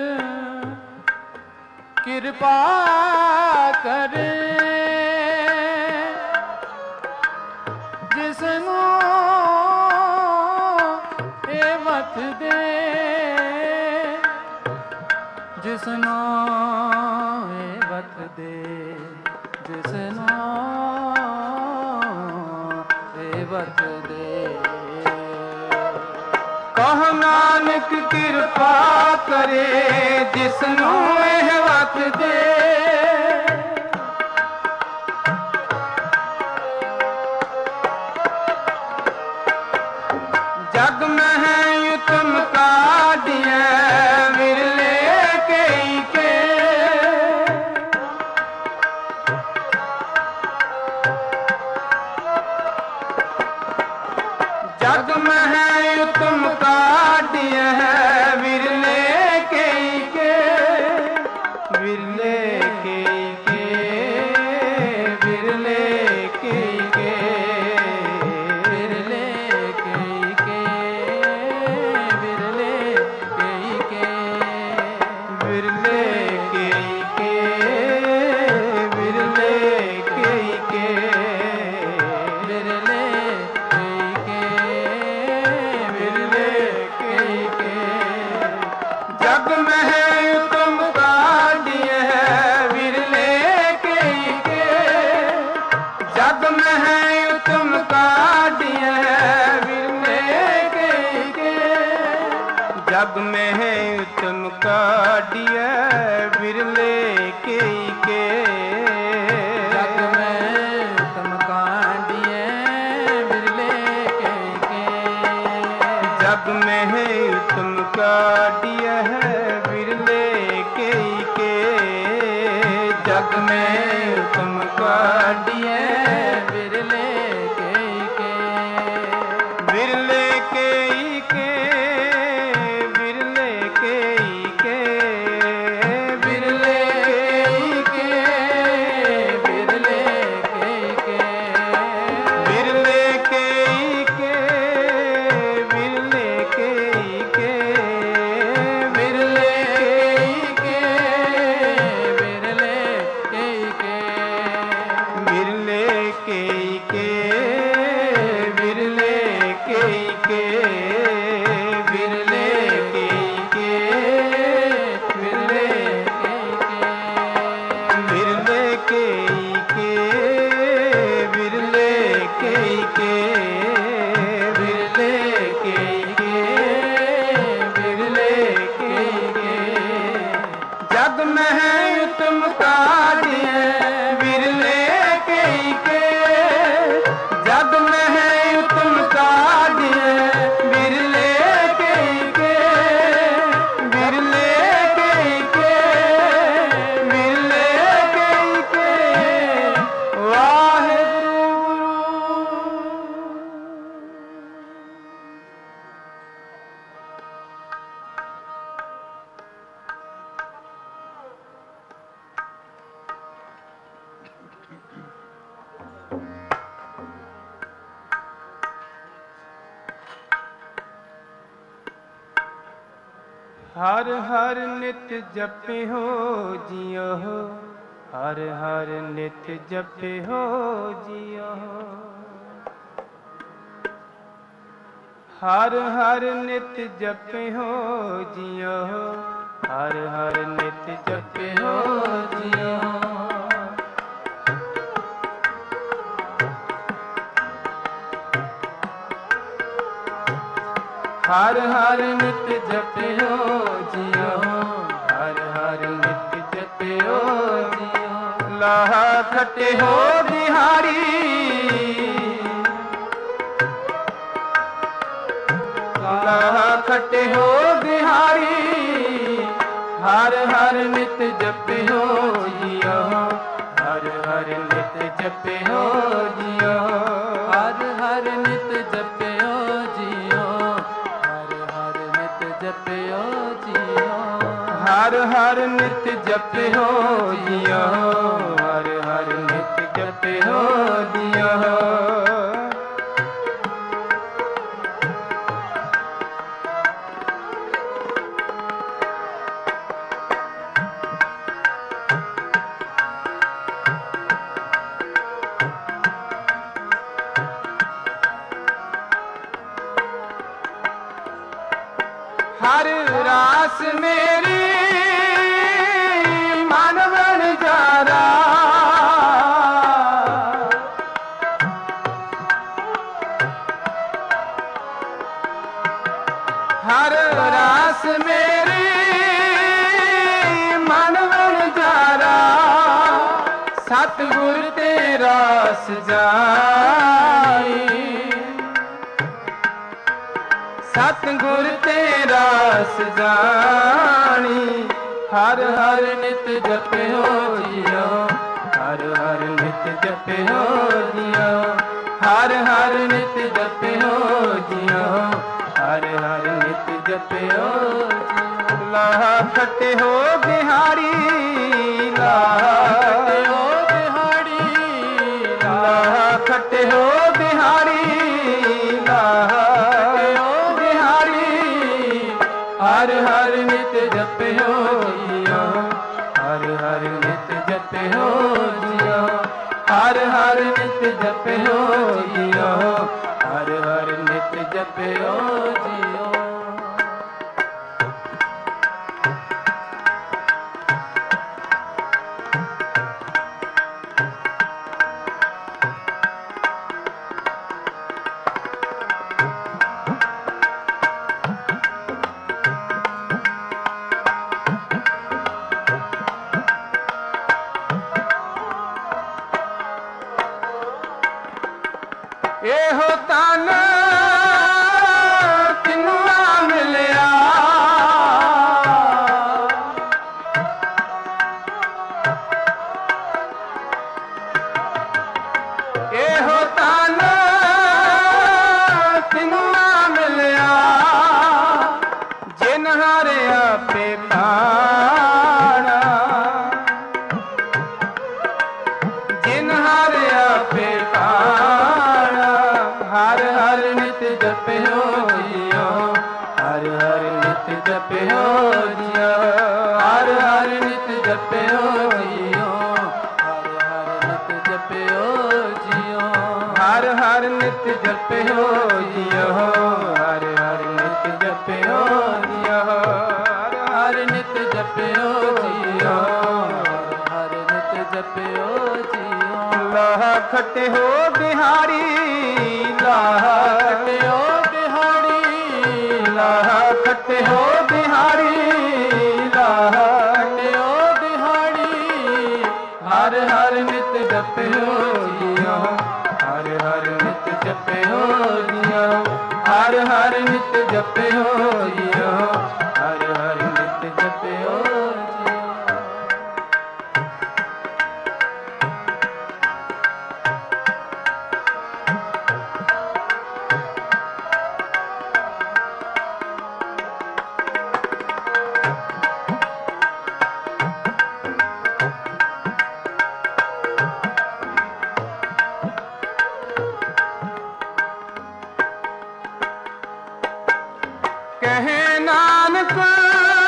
किरपा करे जिसनू ए वत दे। जिसनू ए वत दे जिसनू ए वत दे। कहो नानक किरपा करे जिसनू एह वत दे। जग में है तुम काढ़िए विरले के जग में है तुम काढ़िए विरले के विरले के विरले के विरले के विरले के विरले के विरले के विरले विरले के जग में है तुम काढ़िए विरले के जग में है तुम काढ़िए विरले के जग में है तुम काढ़िए विरले के जग में तुम काढ़िए विरले के जग में है तुम काढ़िए विरले के जग में तुम काढ़िए विरले के विरले के विरले के विरले के विरले के विरले के विरले के विरले हर हर नित जपे हो जियो हो, हर हर नित जपे हो जियो हो, हर हर नित जपे हो जियो हो, हर हर नित जपे हो जियो हो। हर हर नित जपयो जियो, हर हर नित जपयो जियो। लाहा खटे हो बिहारी, लाहा खटे हो बिहारी, हर हर नित जपयो जियो, हर हर नित जपयो जियो, हर हर नित जपयो जियो, जपयो जियो, हर हर नित जपयो जियो, हर हर नित जपयो जियो। हर रास मेरी मन बन जारा, हर रास मेरी मन बन जारा, सतगुर तेरा सजाई, सतगुर तेरा सजानी, हर हर नित जपयो जियो, हर हर नित जपयो जियो, हर हर नित जपयो जियो, हर हर नित जपयो जियो। लाहा खटे हो बिहारी, लाहा खटे हो बिहारी, लाहा खटे हो बिहारी, लाहा हर हर नित जपयो जियो, हर हर नित जपयो जियो, हर हर नित जपयो जियो, हर हर नित जपयो जियो। एहो तन किनुआ मिलिया, एहो तन किनुआ मिलिया, जिन हरे आपे पाना, जिन हरे आपे पाना, हर हर नित जपयो जियो, हर हर नित जपयो जियो, हर हर नित जपयो जियो, हर हर नित जपयो जियो, हर हर नित जपयो जियो, हर हर नित जपयो जियो, हर हर नित जपयो जियो, हर नित जपयो जियो। लाहा खटे हो बिहारी, लाहा खटे हो बिहारी, लाहा खटे हो बिहारी, लाहा खटे हो बिहारी, हर हर नित जपयो जियो, हर हर नित जपयो जियो, हर हर नित जपयो जियो, हर हर नित जपयो जियो। कहे नानक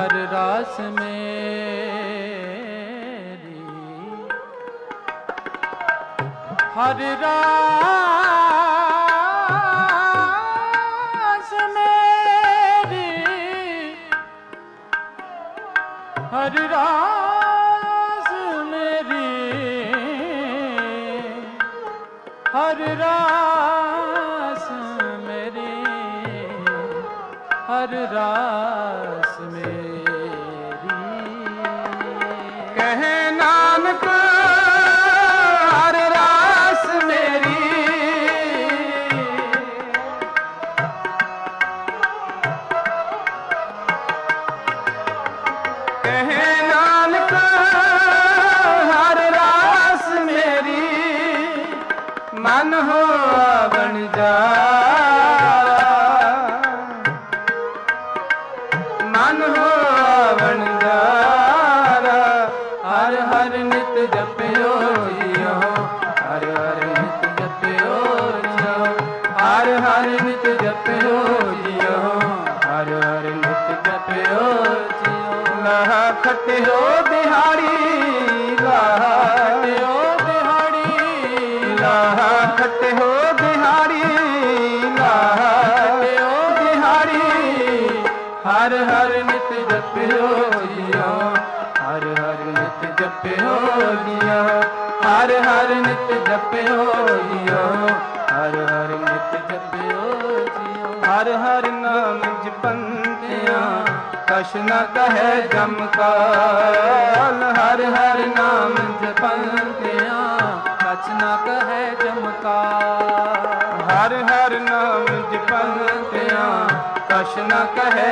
हर रास मेरी हर रास मेरी हर रास मेरी हर रास मेरी हर रास मेरी कहे नानक हर रास मेरी कहे नानक हर रास मेरी मन हो बन जा मन हो बन जा हर हर नित जपियो जियो हर हर नित जपियो जियो हर हर नित जपियो जियो हर हर नित जपियो जियो लाह खटियो दिहाड़ी लाह खटियो दिहाड़ी लाह खटियो दिहाड़ी लाह खटियो दिहाड़ी हर हर नित जपियो जियो हर हर नित जपियो जियो हर हर नित जपियो जियो हर हर नित जपियो जियो हर हर नाम जपंतियाँ कछ न कहे जमकाल हर हर नाम जपंतियाँ कछ न कहे जमकाल हर हर नाम जपंतियाँ कछ न कहे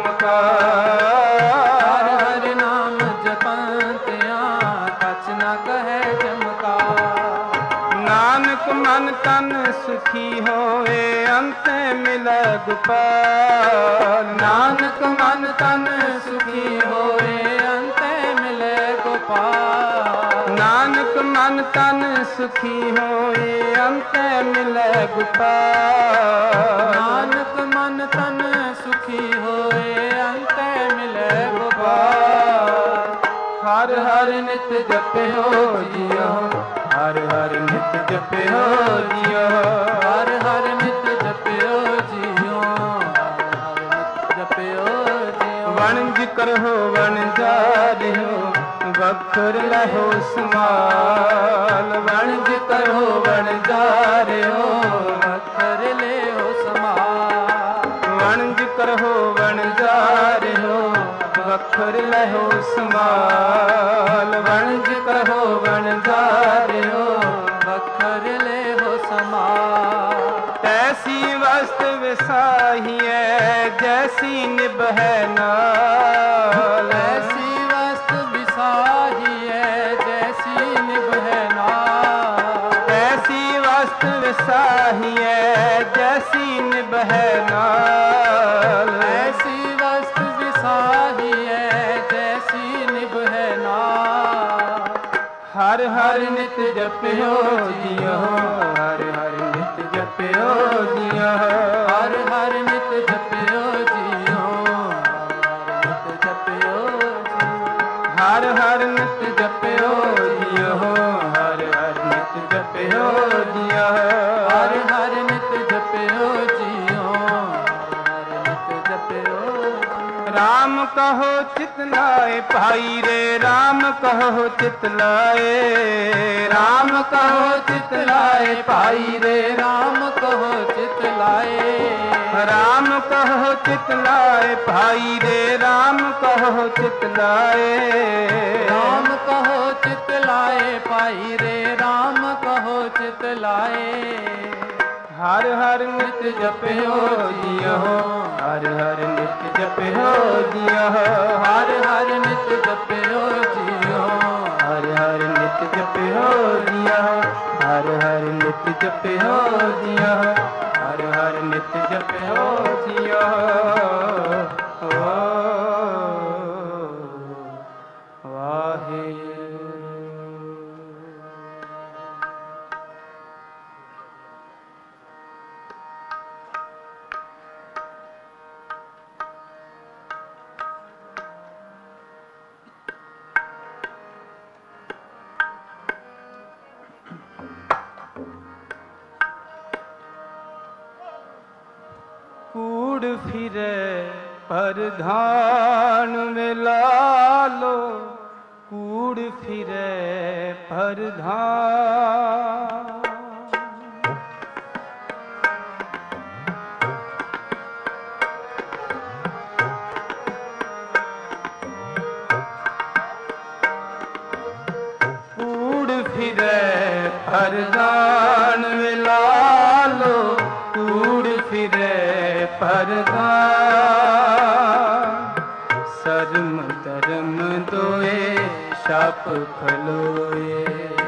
जमकाल हर हर नाम जपंतियाँ कछ न कहे जमकाल नानक मन तन सुखी होए अंत मिले गोपाल नानक मन तन सुखी होए अंत मिले गोपाल नानक मन तन सुखी होए अंत मिले गोपाल नानक मन तन सुखी होए अंत मिले गोपाल हर हर नित जपियो जियो हर हर नित जपियो जियो हर हर नित जपियो जियो हर नित जपियो जियो वणज करहो वणजारियो वखर लहो समाल वणज करहो वणजारियो वखर ले हो समाल वणज करहो वणजारियो वखर लहो समाल वणज करहो वणजारियो वखर ले हो समाल तैसी वस्त विसाहिए जैसी निभै नाल ऐसी वस्त बिसाही है जैसी निभै नाल ऐसी वस्त विसाहिए जैसी निभै नाल ऐसी वस्त बिसाही है जैसी निभै नाल हर हर नित जपियो जियो हर हर नित जपियो जियो हर हर नित जपियो जियो हर हर नित जपियो जियो हर हर नित जपियो जियो हर हर नित जपियो जियो हर हर नित जपियो जियो राम कहो चित लाए भाई रे राम कहो चित लाए राम कहो चित लाए भाई रे राम कहो चित लाए राम कहो चित लाए भाई रे राम कहो चित लाए राम कहो चित लाए भाई रे राम कहो चित लाए हर हर नित जपियो जियो हर हर नित जपियो जियो हर हर नित जपियो जियो हर हर नित जपियो जियो हर हर नित जपियो जियो हर हर नित जपियो जियो वाहे कूड़ फिरे परधान में लालो, कूड़ फिरे परधान। फिरे परदान में लालो, कूड़ फिरे परदान। शर्म धर्म दोए शाप खलोए,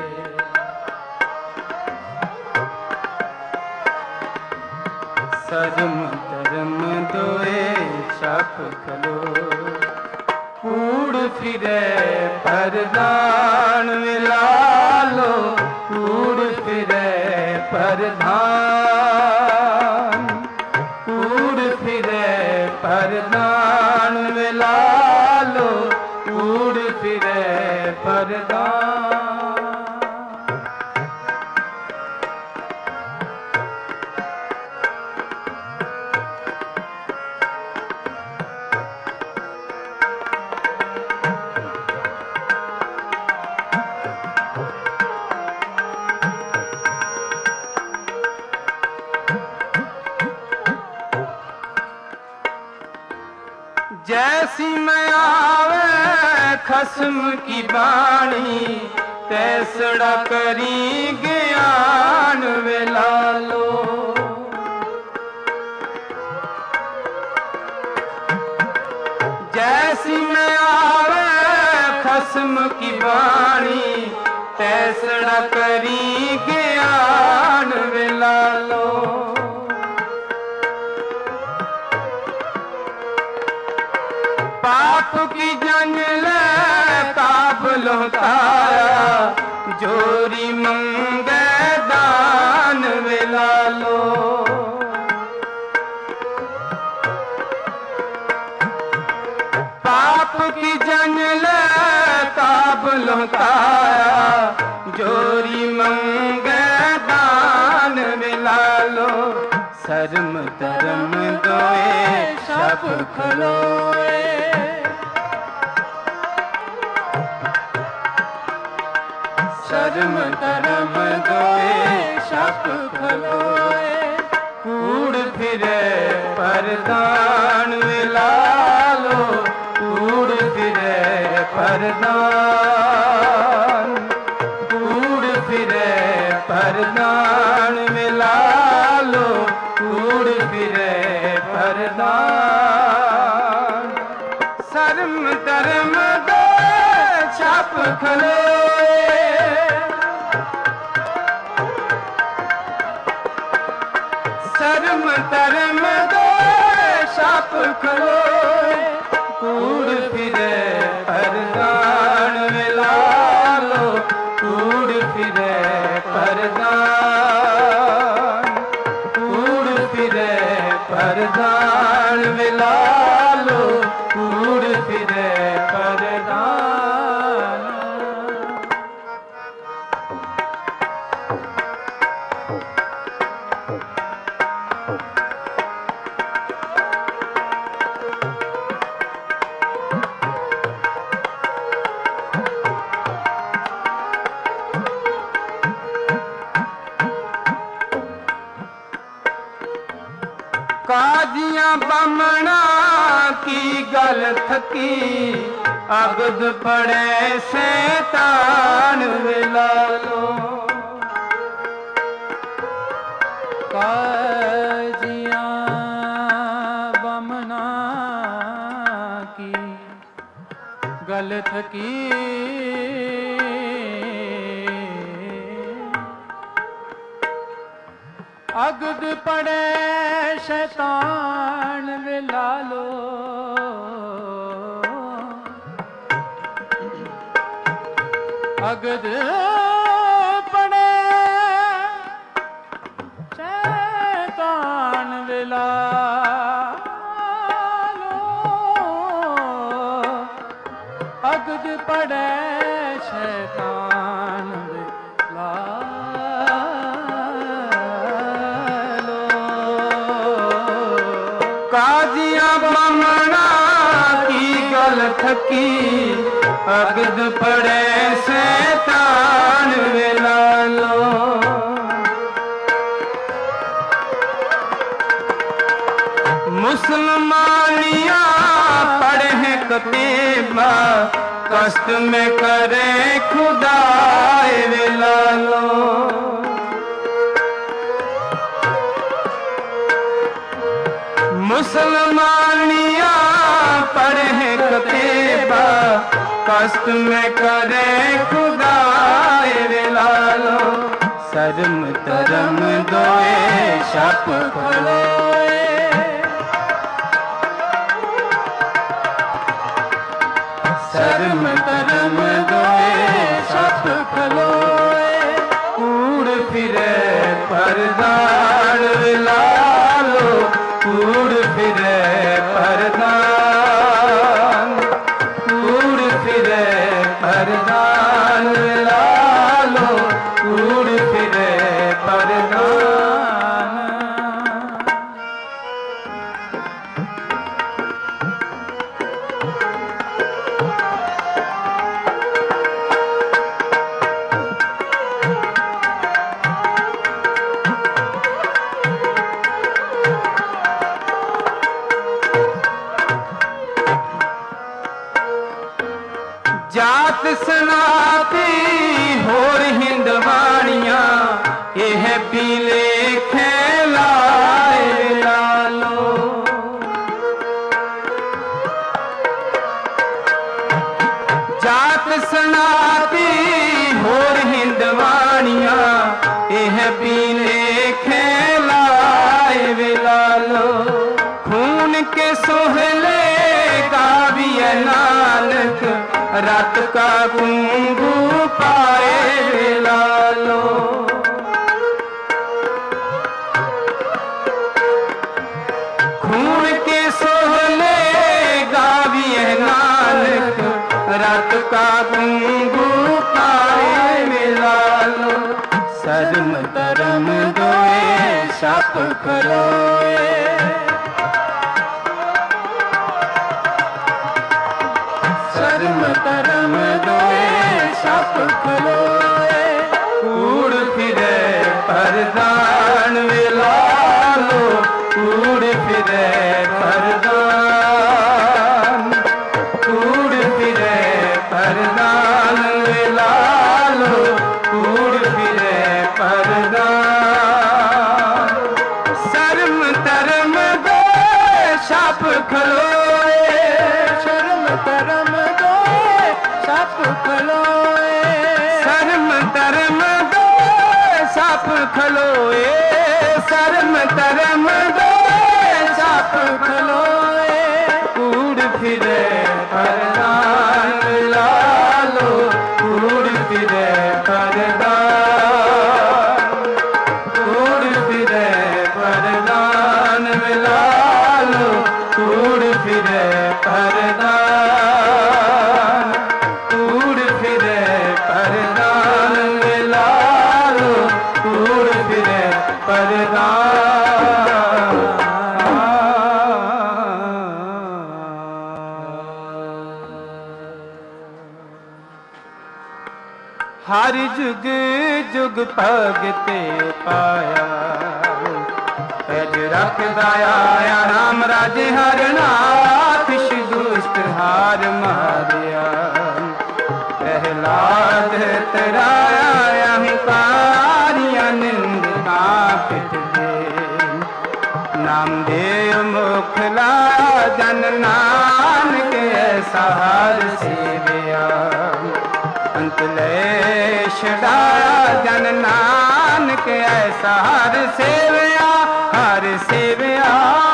शर्म धर्म दोए शाप खलोए। कूड़ फिरे परदान में लालो, कूड़ फिरे परदान। कूड़ फिरे परदान में लालो, कूड़ फिरे परदान। जैसी मैं आवे खस्म की बाणी, तैसड़ा करी ज्ञान वे लालो। जैसी मैं आवे खस्म की बाणी, तैसड़ा करी ज्ञान वे लालो। पाप की जंगल ताप लौटाया, जोरी मंगे दान वे लालो। पाप की जंगल ताप लौटाया, जोरी मंगे दान वे लालो। शर्म धर्म दोए शाप खलोए, शर्म धर्म दोए शाप खलोए। कूड़ फिरे परदान में लालो, कूड़ फिरे परदान। कूड़ फिरे परदान में लालो, कूड़ फिरे परदान। शर्म धर्म दोए शाप खलोए, शर्म धर्म दोए शाप खलोए। कूड़ फिरे परदान में लालो, कूड़ फिरे परदान। कूड़ फिरे परदान में लालो, कूड़ फिरे परदान। काजियां बमना की गल थकी, अगद पड़े शैतान वे लालो। काजियां बमना की गल थकी, अगद पड़े शैतान वे लालो। अगद पड़े शैतान वे लालो। अगद पड़े शैतान वे लालो। काजिया बमना की गल थकी अगद पड़े शैतान वेलालो मुसलमानिया पढ़े कतीबा कष्ट में करे खुदाए वेलालो मुसलमानिया पढ़े कतीबा कष्ट में करे खुदाए वेलालो शर्म तरम दोए शप खलोए शर्म तरम दोए शप खलोए कूड़ फिरे परदान लालो कूड़ फिरे परदान कूड़ फिरे परदान लालो कूड़ फिरे परदान जात सनाती होर हिंदवाणियां यह पीले खेलाए लालो जात सनाती होर हिंदवाणियां यह पीले खेलाए वेलालो खून के सोहले का भी है नानक रात का कुंगू पाए लालो खून के सोहले गावी है नानक रात का कुंगू पाए लालो शर्म तरम दोए शप खलोए तरम दोए शप खलोए कूड़ फिरे परदान वेलालो कूड़ फिरे परदान कूड़ फिरे परदान वेलालो कूड़ फिरे परदान शर्म तरम दोए शप खलोए शर्म तरम सप खलोए शर्म तरम दो सप खलोए शर्म तरम दो सप खलोए कूड़ फिरे परदान लालो कूड़ फिरे परदान कूड़ फिरे परदान लालो कूड़ फिरे परदान कूड़ फिरे परदान लालो कूड़ फिरे परदान हर जुग जुग भगते पाया पैज रखदा आया राम राजे हर नाथ दुष्ट हार मारिया प्रहलाद तराया अहंकारिया निंदा पिट दे नामदेव मुखला जन नानक ऐसा हर सेविया अंतलेश डाया जन नानक ऐसा हर सेविया हर सेविया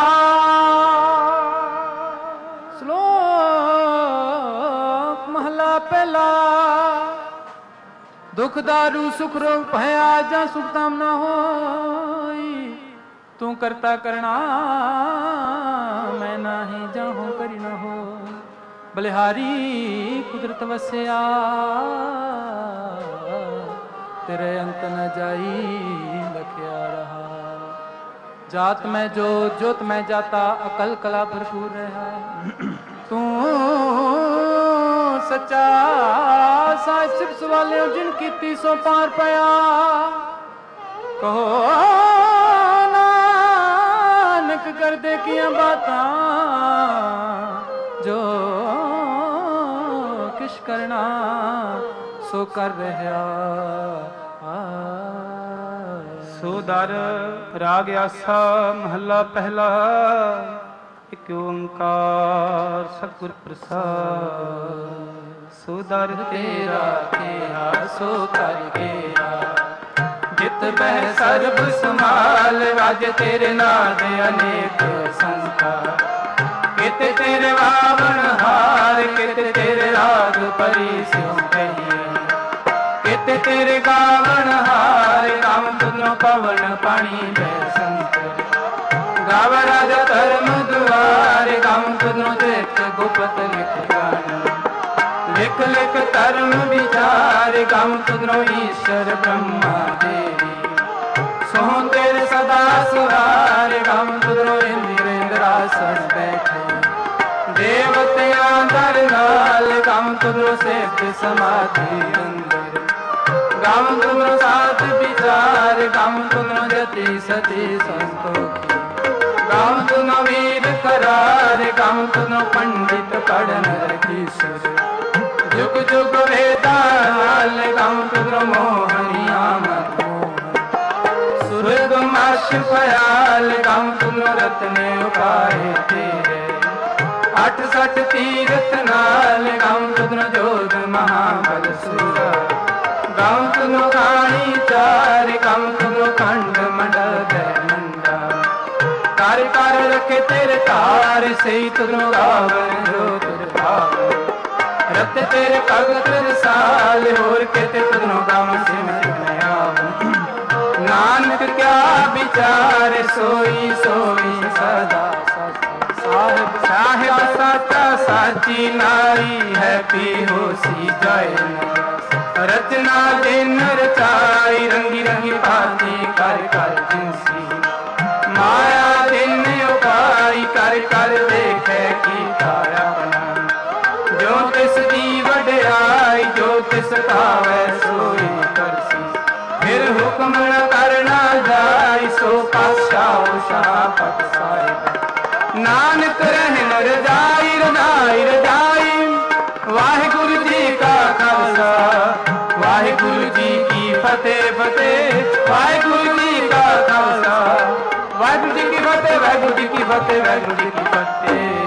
श्लोक महला पहला दुख दारू सुख रोग भया जा सुख ताम ना होई तू करता करना मैं नाही जाहूं करी ना हो बलिहारी कुदरत वस्या तेरे अंत न जाई लख्या रहा जात में जोत जोत में जाता अकल कला भरपूर रहा तू सच्चा साहिब सिर्फ सवाले जिनकी 300 पार पाया कहो नानक कर दे किया बातां जो किश करना सो कर रहा सोदर राग आसा महला पहला एक ओंकार सतगुर प्रसाद सोदर तेरा केहा सो कर गया जित बह सर्ब संभाल राज तेरे नाद अनेक संस्था कित तेरे वावन हार कित तेरे राग परी स्यों कहिए कित तेरे गावन हार काम तुनो पवन पानी में संकर गाव राजा धर्म दुआर काम तुनो देख गुप्त लिख गान लिख लिख धर्म विचार काम तुनो ईश्वर ब्रह्मा देवी सोह तेरे सदा सुहार काम तुनो इंद्र इंद्रासन बैठे देवतियां दर नाल काम तुनो सेठ समाधि अंदर गाम तुमरो साथ विचार गाम तुमरो जति सती संतोखी गाम तुमरो वीर करार गाम तुमरो पंडित पढ़न किशोर जुग जुग वेदाल गाम तुमरो मोहनिया मत मोहन सुरग माश पयाल गाम तुमरो रत्ने उपाय तेरे 68 तीरथ नाल गाम तुमरो जोध महाबल सूरा गाँव तुनो कहानी चार गाँव तुनो खंड मंडल जय मंडा कार कार रखे तेरे तार सही तुनो गावन जो तुर भावन रत तेरे भगत रसाल होर के ते तुनो गावन सिम सिमयावन नानक क्या विचार सोई सोई सदा साहिब साहिब साचा साची नारी है पी होसी जय रचना दिन रचाई रंगी रंगी भांति कर कर जिनसी माया दिन उपाई कर कर देखे की तारा बना जो तिस दी वड्याई जो तिस पावै सोई करसी फिर हुक्म न करना जाई सो पातशाह शाहपत साहिब नानक रहन रजाई रजाई रजाई वाहिगुरु जी का खालसा वाहिगुरु जी की फतेह फतेह वाहिगुरु जी का खालसा वाहिगुरु जी की फतेह वाहिगुरु जी की फतेह वाहिगुरु जी की फतेह